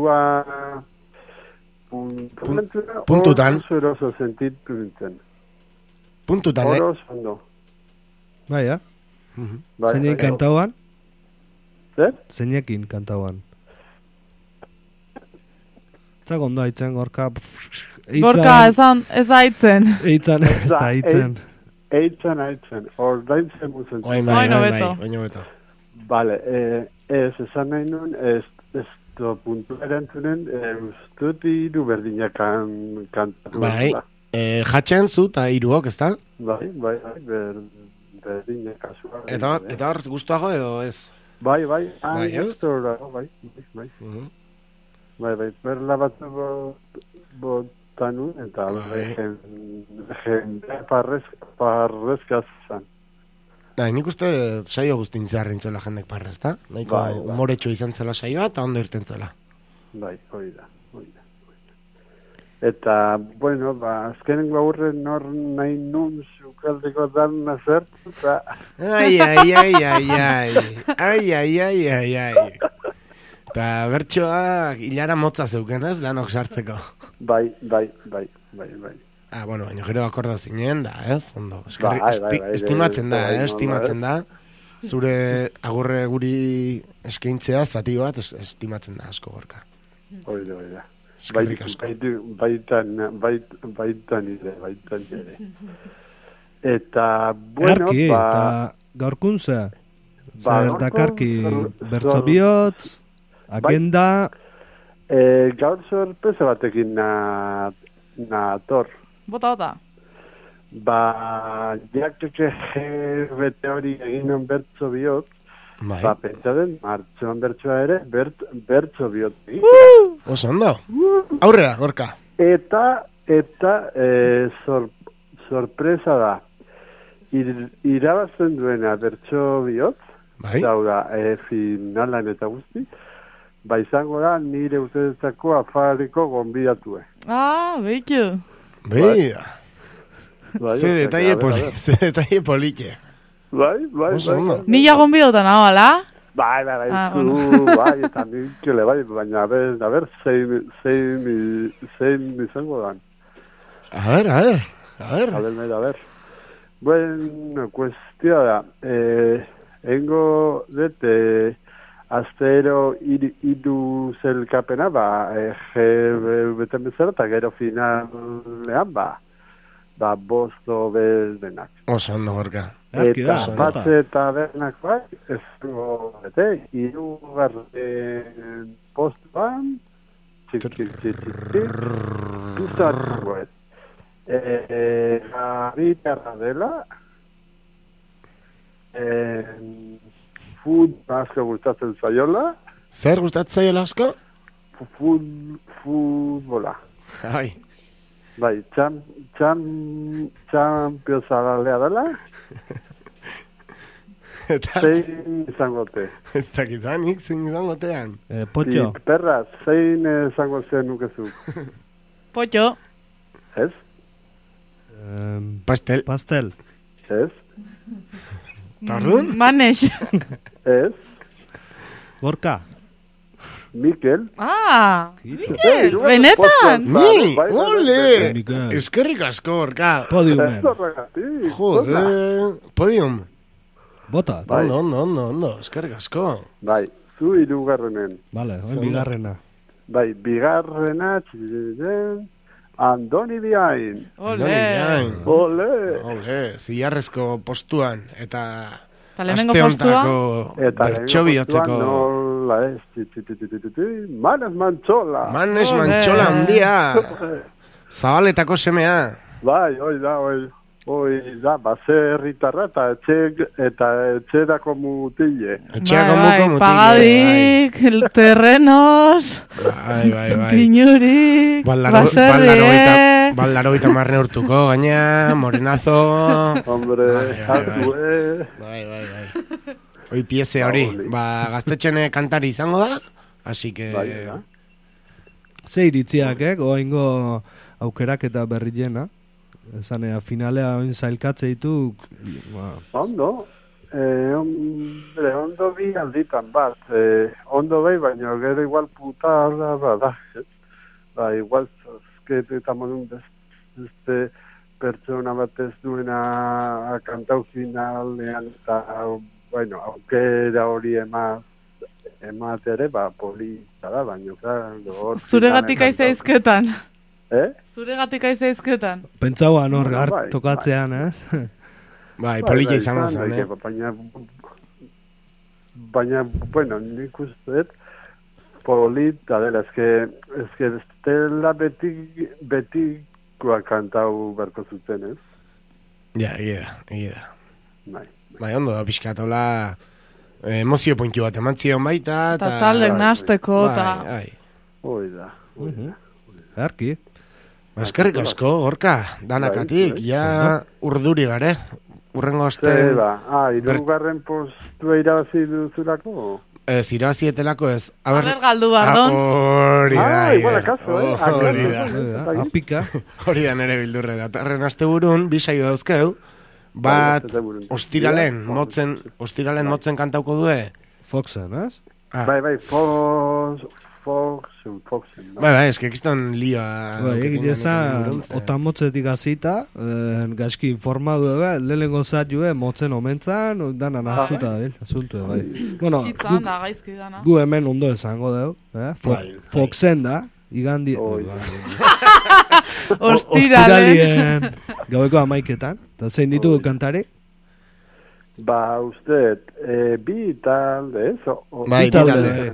puntutan. Oso eroso sentitu nintzen. Puntutan, Oso ondo. Bai, Zeinekin kantauan? Zer? Zeinekin kantauan? Zag ondo haitzen, Gorka. Gorka, ez haitzen. Eitzan, ez da haitzen. Eitzan. Ordaintzen muzen. Oino beto. Vale, esan nahi nun, ez puntu erantzunen, ustut iru berdinak kantatu. Bai, jatxen zu eta iruok, ez da? Bai, berdinak kasua. Eta hor guztuago edo ez? Bai, berla bat botanun, eta jende parrezkazan. Nik uste saio guztin zeharrintzela jendek parrez, da? Nahiko humoretxo izan zela saioa eta ondo irten zela. Bai, hori da. Eta, bueno, azkenen gaurren nor nahi nun zukaldeko dan nazertu, eta... Ai. Eta bertsoa hilara motza zeuken, ez? Lanok sartzeko. Bai. Bueno, baina gero akorda zinen da, ez? Ondo, estimatzen da. Zure agurre guri eskaintzea zati bat estimatzen da asko, Gorka. Hori da. Eskerrik asko. Baitan ere. Eta, bueno, eta gaurkuntza. Zer dakarki bertso bihotz, agenda... Gaur sorpresa batekin nator. Bota. Bete hori eginen bertso bihotz, pentsaden, martxoan bertsoa ere, bertso bihotz. Oso ondo. Aurrea, Gorka. Eta sorpresa da. Irabazten duena bertso bihotz, dauda, finalan eta guzti, ba izango da nire ustedetzako afariko gonbidatue. Beitu. Beida. Ze detalle polite. Bai. Nila gonbidotan hau, ala? Bai, eta nikele, baina, a ver, zein izango dan. A ver. A ver. Bueno, cuestión da, engo dete astero iru zelkapena, beten bezala, eta gero finalean, bosto bezdenak. Oso ondo, Gorka. Eta batze eta bernak ez dugu bete, irugarren postuan, txuzatzengo ez. Gabitarra dela, asko gustatzen zaiola. Zer gustatzen zaiola asko? Futbola. Bai, txampionzalea dela. Zein izangote? Ez dakitanik, zein izangotean. Potxo. Perra, zein izango zen nukezuk? Potxo. Ez? Pastel. Ez? Tardun? Manex. Ez? Gorka. Mikel. Mikel, benetan. Ni, ole. Eskerrik asko, Gorka. Podiumen. Jode, podium. Bota. Ondo, eskerrik asko. Bai, zu hirugarrenen. Vale, bigarrena. Bai, bigarrena, Andoni Biain. Ole, zilarrezko postuan, eta aste hontako bertso bihotzeko. Nola ez, Manes Mantxola. Manes Mantxola handia. Zabaletako semea. Bai, hoi da, baserritarra eta etxerako mutile. Etxerako mutile. Pagadik, terrenos, piñurik, baserriek. Baldaroita marne urtuko, gaina, morenazo. Hombre, Bai. Hoi pieze hori, gaztetxene kantari izango da, así que... Ze iritziak, goaingo aukerak eta berri jena. Esanea, finalea oin zailkatze ditu... Ondo bi alditan bat. Ondo bai, baina gero igual putada bada. Igual zazket eta modun beste pertsona bat ez duena kantau finalean eta, bueno, aukera hori ematere, polita da, baina... Zuregatik aizaizketan. Zuregatik aizaizketan. Pentsauan hor tokatzean, ez? Bai, polita izango zen, Baina, bueno, nik uste polita dela, eske dela betikoa kantau berko zuten, ez? Ja, egia. Bai, ondo da, pixkatola emozio pointio bat emantzion baita. Eta taldek nasteko, eta... Hoi da. Erki. Eskerrik asko, Gorka, danakatik, ja urduri gare, urrengo asten... Irugarren postua irabazi duzulako? Irabazietelako ez. Aber galdu, bardon. Hori da. Apika. Hori da nere bildurre. Datarren aste burun, bisaio dauzkeu, bat ostiralen motzen kantauko due. Foxen, ez? Bai, Foxen. Bai, ez que ekiston lioa... Egite ezan, otamotzetik azita, gaizki informadu ebe, lehenengo zat jue, motzen omentzan, dana nahaztuta da, asuntu bai. Bueno, gu hemen ondo esango dugu, Foxen da, igandi... Ostiralien gaueko 11etan, eta zein ditu kantari? Ba, uste, bi talde, ez? Bai, bi talde.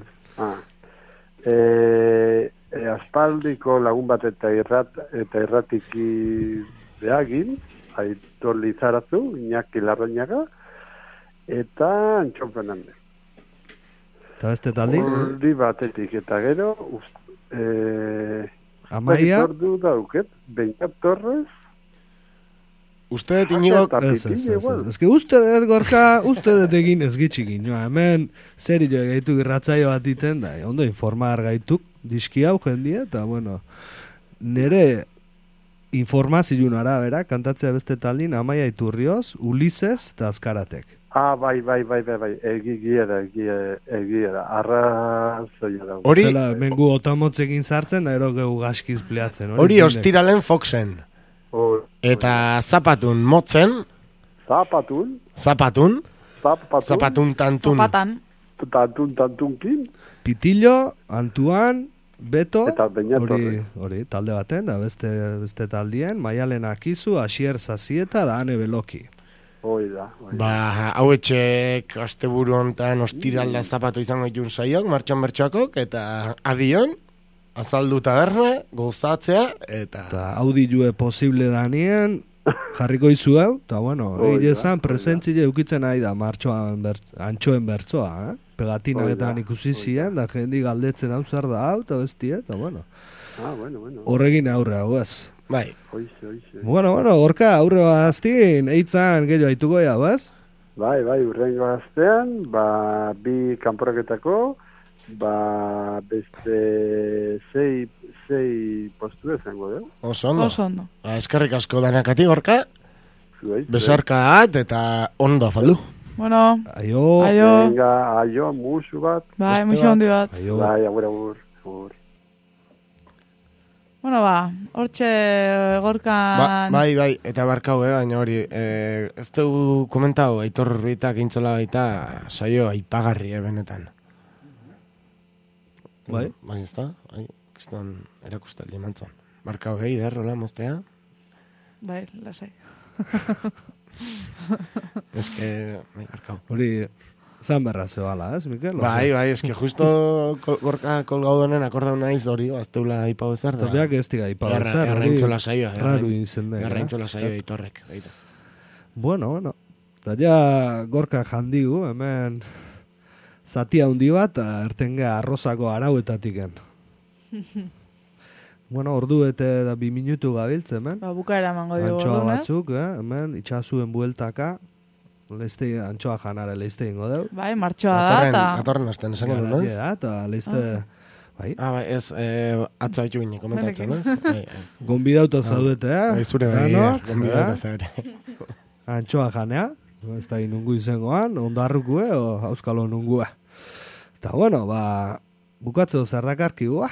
Aspaldiko lagun bat eta erratiki behagin, Aitor Lizarazu, Iñaki Larrañaga, eta Antxon Fernandez. Eta beste taldi? Horri batetik eta gero, Amaia? Ordu dauket, Beñat Torres. Uste dut inigo... Ez que uste dut gorka, uste dut egin ez gitxikin. Hemen serio gaituk irratzaio bat iten, da, ondo informar gaituk, diski hau jendia, eta bueno, nere informazioen arabera, kantatzea beste taldin, Amaia Iturrioz, Ulises eta Azkaratek. Bai, egia, arrazoia da. Hori... Zela, mengu otamotzekin sartzen, da ero gehu gaskiz pliatzen. Hori ostiralen Foxen. Eta zapatun motzen. Zapatun tantun. Tantunkin. Pitillo, Antuan, Beto, eta hori, talde baten, da beste taldien, Maialen Akizu, Asier Zazieta, da Ane Beloki. Hau etxek asteburu hontan ostiralda zapatu izango ditun saiok, martxan bertxakok, eta adion, azaldu taberna, gozatzea, eta audilue posible danien, jarriko izu hau, eta bueno, egizan presentzile eukitzen nahi da, antxoen bertzoa, pegatinaketan ikusi ziren, da jendi galdetzen hau zer da hau, eta bestia, eta bueno. Horregin aurre hau ez. Bai. Bueno, gorka, aurre baztin, eitzan gehiago haituko ya, bez? Bai, urrengo aztean, bi kanporaketako, beste sei postu ezango, deu? Oso ondo. Eskerrik asko danakati, gorka. Besarka at, eta ondo afaldu. Bueno, aio. Venga, aio, musu bat. Bai, musu hondi bat. Bai, agur. Bueno, hortxe gorkan... Bai, eta barkau, baina hori, ez dugu komentau, Aitor Urbitak intzola baita saio aipagarri, benetan. Bai, ez da, kiston erakustaldi mantzon. Barkau, derrola, moztea? Bai, lasai. Ez que, barkau. Hori... Zan berra zebala, ez, Mikel? Bai, ez que justo gorka kolgau denen akordau naiz hori, azteula ipau ezer da. Topiak ez diga ipau ezer. Garraintzola saioa. Raru izen da. Garraintzola saioa itorrek. Bueno. Eta ja gorka jandigu, hemen zatia hundi bat, ertenga arrozako arauetatiken. Bueno, ordu eta 2 minutu gabiltze, hemen. Bukaera emango dugu ordunez. Antxoa batzuk, hemen, itxasuen bueltaka. Leizte antxoa janara leizte ingo deu. Bai, martxoa da, eta... Atorren azten, esan gero, noiz? Eta leizte... Bai, ez, atzo haitu gine komentatzen, noiz? Gonbidauta zaudete, Bai, zure bai, gonbidauta zaure. Antxoa janea, ez da inungu izangoan, ondarrukue, o auskalo nungue. Eta bueno, bukatzeo zerdakarki gua.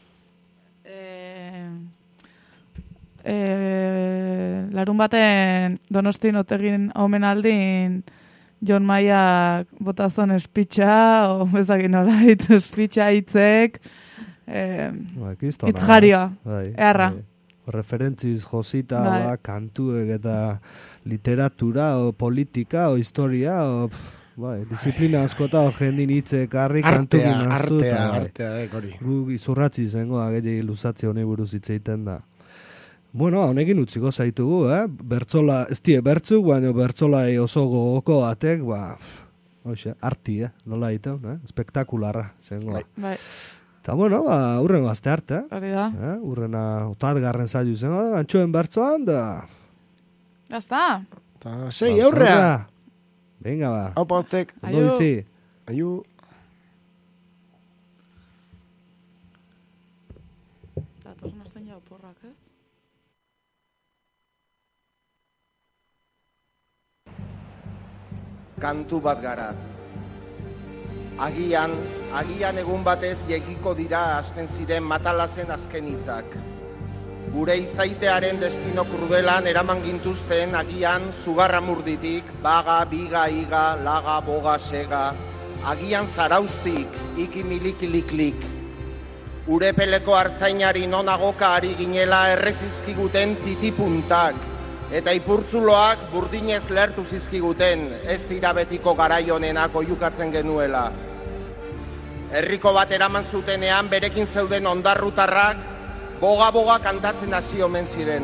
Larun baten Donostin otegin omenaldin Jon Maiak botazon espitxa, o bezakin olait, espitxa hitzek, hitzjarioa, erra. Referentziz josita, kantuek eta literatura, o politika, o historia, o disiplina askota, o jendin hitzek harri kantukin astu. Artea, hori. Gu izurratzi izango, gehiagin luzatzi honi buruz hitzeiten da. Bueno, honekin utziko zaitugu, bertzola, ez die bertzuk, baina bertzola oso gogoko batek, arti, nola ditu, espektakularra, zengo. Bai. Eta bueno, urrengo azte arte, hori da. Urrena, otatgarren zailu zengo, antxoen bertzoan, da... Gazta. Eta, sei, aurrea. Venga, Hau postek. Ondo bizi. Aiu. Dator nazten jau porrak, ez? Kantu bat gara. Agian egun batez jegiko dira hasten ziren Matalazen azken hitzak. Gure izaitearen destino krudelan eraman gintuzten agian zugarramurditik, baga, biga, iga, laga, boga, sega, agian zaraustik, iki milikiliklik. Urepeleko hartzainari nonagoka ari ginela errezizkiguten titipuntak, eta ipurtzuloak burdinez lertu zizkiguten, ez dira betiko garaionenak oiukatzen genuela. Herriko bat eraman zutenean berekin zeuden ondarrutarrak, boga-boga kantatzen hasi omen ziren.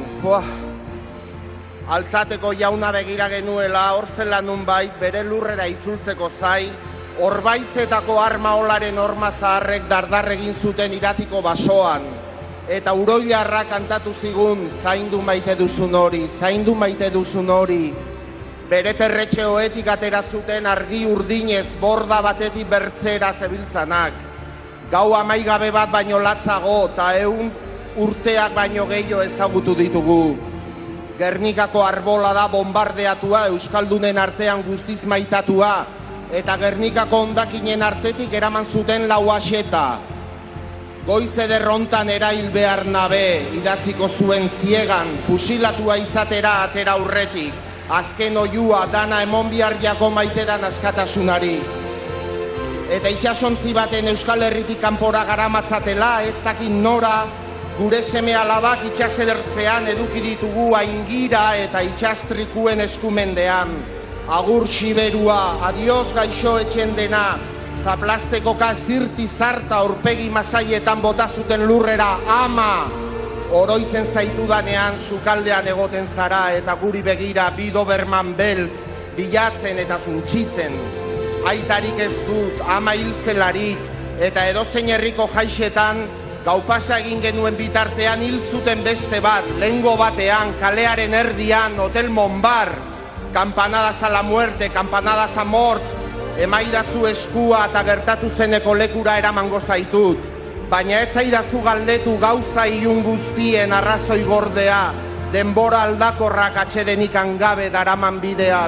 Altzateko jauna begira genuela, hor zela nunbait bere lurrera itzultzeko zai, Orbaizetako arma olaren horma zaharrek dardarregin zuten iratiko basoan, eta uroilarra kantatu zigun, zaindu maite duzun hori, zaindu maite duzun hori. Bere terretxeoetik atera zuten argi urdinez borda batetik bertzera zebiltzanak. Gau amaigabe bat baino latzago eta 100 urteak baino gehiago ezagutu ditugu. Gernikako arbola da bombardeatua, euskaldunen artean guztiz maitatua, eta Gernikako hondakinen artetik eraman zuten lauaxeta. Goiz ederrontan erail behar nabe, idatziko zuen ziegan, fusilatua izatera atera aurretik, azken oiua dana emon bihar jako maitedan askatasunari. Eta itxasontzi baten Euskal Herritik kanpora garamatzatela, ez dakin nora, gure seme alabak itxasedertzean eduki ditugu aingira eta itxastrikuen eskumendean. Agur Siberua, adios gaixo etxen dena, zaplastekoka zirti zarta aurpegi masaietan bota zuten lurrera, ama! Oroitzen zaitudanean sukaldean egoten zara eta guri begira bidoberman beltz, bilatzen eta zuntxitzen. Aitarik ez dut, ama hiltzelarik, eta edozein herriko jaixetan, gaupasa egin genuen bitartean hil zuten beste bat, lehengo batean, kalearen erdian, Hotel Monbar, Campanadas a la muerte, campanadas a mort, emaidazu eskua eta gertatu zeneko lekura eramango zaitut. Baina ez zaidazu galdetu gauza ilun guztien arrazoi gordea, denbora aldakorrak atxedenik angabe daraman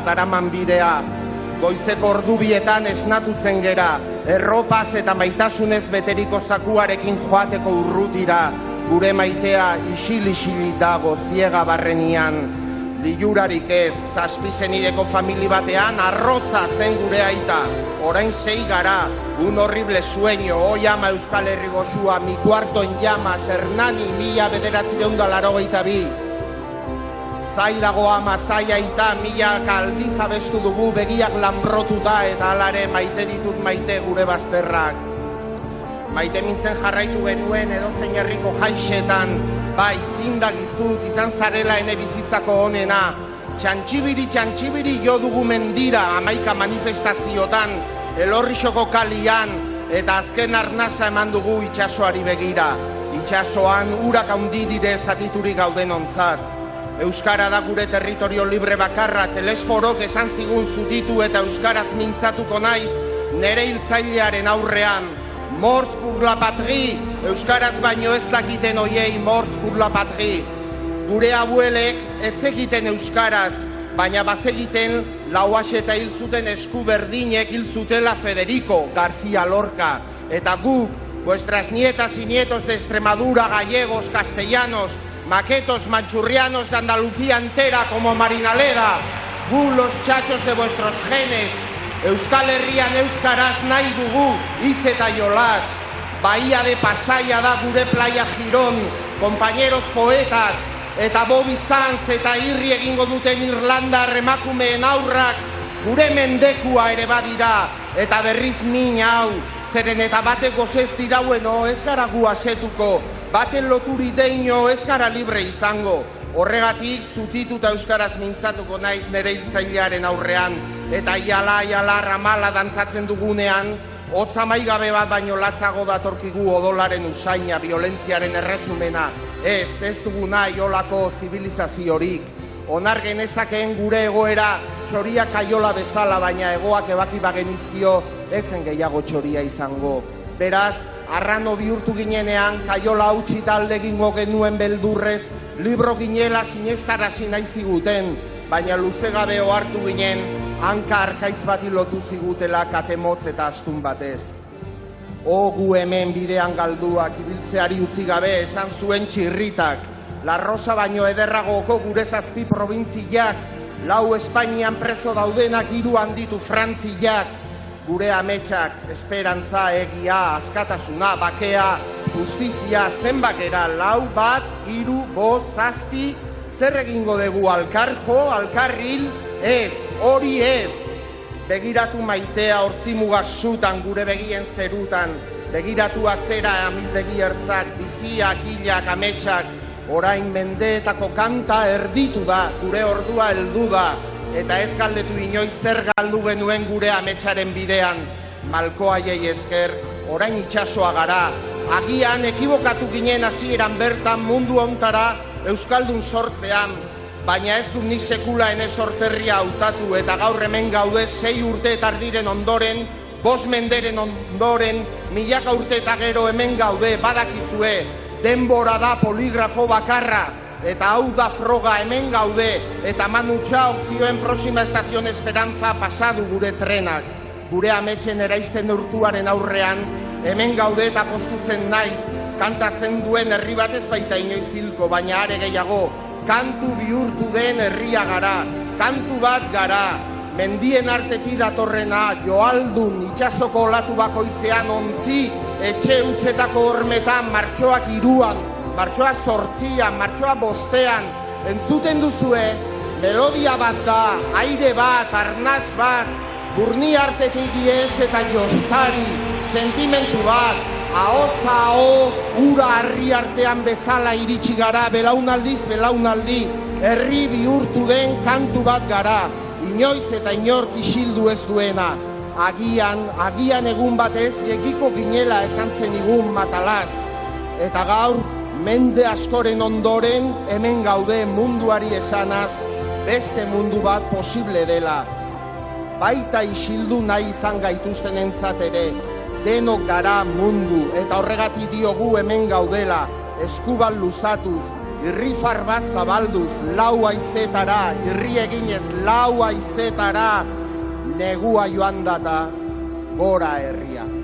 bidea. Goizeko ordubietan esnatutzen gera, erropaz eta maitasunez beteriko zakuarekin joateko urrutira, gure maitea isil-isili dago ziega barrenian. Lilurarik ez, zazpizenideko famili batean, arrotza zen gure aita. Orain 6 gara, un horrible sueño, hoi ama Euskal Herri gozua, mi cuarto en llamas, Hernani, 1982. Zai dago ama, zai aita, 1000 aldiz abestu dugu, begiak lanbrotuta eta alare maite ditut maite gure bazterrak. Maite mintzen jarraitu genuen edozein herriko jaixetan, bai, zindagizut, izan zarela ene bizitzako honena. Txantxibiri jo dugu mendira, 11 manifestaziotan, Elorrixoko kalian, eta azken arnasa eman dugu itxasoari begira. Itxasoan urak handi dire zatiturik gauden ontzat. Euskara da gure territorio libre bakarra, telesforok esan zigun zutitu eta euskaraz mintzatuko naiz, nere hiltzailearen aurrean. Morts pour la patrie, euskaraz baino ez dakiten oiei morts pour la patrie. Gure abuelek etzekiten euskaraz, baina bazegiten lauaxeta hil zuten esku berdinek hil zutela Federico García Lorca. Eta guk, vuestras nietas y nietos de Extremadura, gallegos, castellanos, maquetos, manchurrianos de Andalucía entera como Marinaleda, gu los chachos de vuestros genes, Euskal Herrian euskaraz nahi dugu hitz eta jolas. Bahía de Pasaia da gure playa Girón, compañeros poetas, eta Bobby Sands eta irri egingo duten Irlandar emakumeen aurrak gure mendekua ere badira, eta berriz min hau, zeren eta bateko ez diraueno ez gara gu asetuko, baten loturi deino ez gara libre izango. Horregatik zutituta euskaraz mintzatuko naiz nere hiltzailearen aurrean, eta iala ramala dantzatzen dugunean, hotza maigabe bat baino latzago datorkigu odolaren usaina, violentziaren erresumena. Ez dugu nahi olako zibilizaziorik. Onar genezakeen gure egoera txoria kaiola bezala, baina egoak ebaki bagenizkio, etzen gehiago txoria izango. Beraz, arrano bihurtu ginenean, kaiola hautsi talde gingo genuen beldurrez, libro ginela sinestarazi nahi ziguten, baina luzegabe ohartu ginen, hanka arkaitz bati lotu zigutela katemotz eta astun batez. Gu hemen bidean galduak ibiltzeari utzi gabe esan zuen txirritak, La Rosa baino ederragoko gure 7 probintziak, 4 Espainian preso daudenak 3 handitu Frantziak, gure ametsak, esperantza, egia, askatasuna, bakea, justizia, zenbakera, 4, 1, 2, 5, 7, zer egingo dugu alkarjo, alkarril, ez, hori ez. Begiratu maitea hortzimugak zutan gure begien zerutan, begiratu atzera amildegi ertzak, biziak, hilak, ametsak, orain mendeetako kanta erditu da, gure ordua heldu da, eta ez galdetu inoiz zer galdu genuen gure ametsaren bidean. Malkoaiei esker, orain itxasoa gara, Agian ekibokatu ginen hasieran bertan mundu hontara euskaldun sortzean, baina ez du ni sekula ene sorterria hautatu eta gaur hemen gaude 6 urte eta erdiren ondoren, 5 menderen ondoren, milaka urte eta gero hemen gaude, badakizue, denbora da poligrafo bakarra, eta hau da froga hemen gaude, eta manutxa opzioen Próxima Estación Esperanza pasadu gure trenak. Gure ametxen eraizten urtuaren aurrean, hemen gaude eta postutzen naiz, kantatzen duen herri bat ez baita inoiz hilko, baina are gehiago, kantu bihurtu den herria gara, kantu bat gara, mendien arteti datorrena, joaldun itxasoko olatu bakoitzean ontzi, etxe utxetako hormetan, martxoak 3an, martxoa 8an, martxoa 5an, entzuten duzue, melodia bat da, aire bat, arnaz bat, burni artetik diez eta jostari, sentimentu bat, ahoz aho, ura harri artean bezala iritsi gara, belaunaldiz belaunaldi, herri bihurtu den kantu bat gara, inoiz eta inork isildu ez duena. Agian egun batez, egiko ginela esan zen igun matalaz. Eta gaur, mende askoren ondoren, hemen gaude munduari esanaz, beste mundu bat posible dela. Baita isildu nahi izan gaituzten entzat ere, denok gara mundu, eta horregatik diogu hemen gaudela, eskuban luzatuz, irri bat zabalduz, 4 haizetara, irri eginez 4 haizetara, negua joan data, gora herria.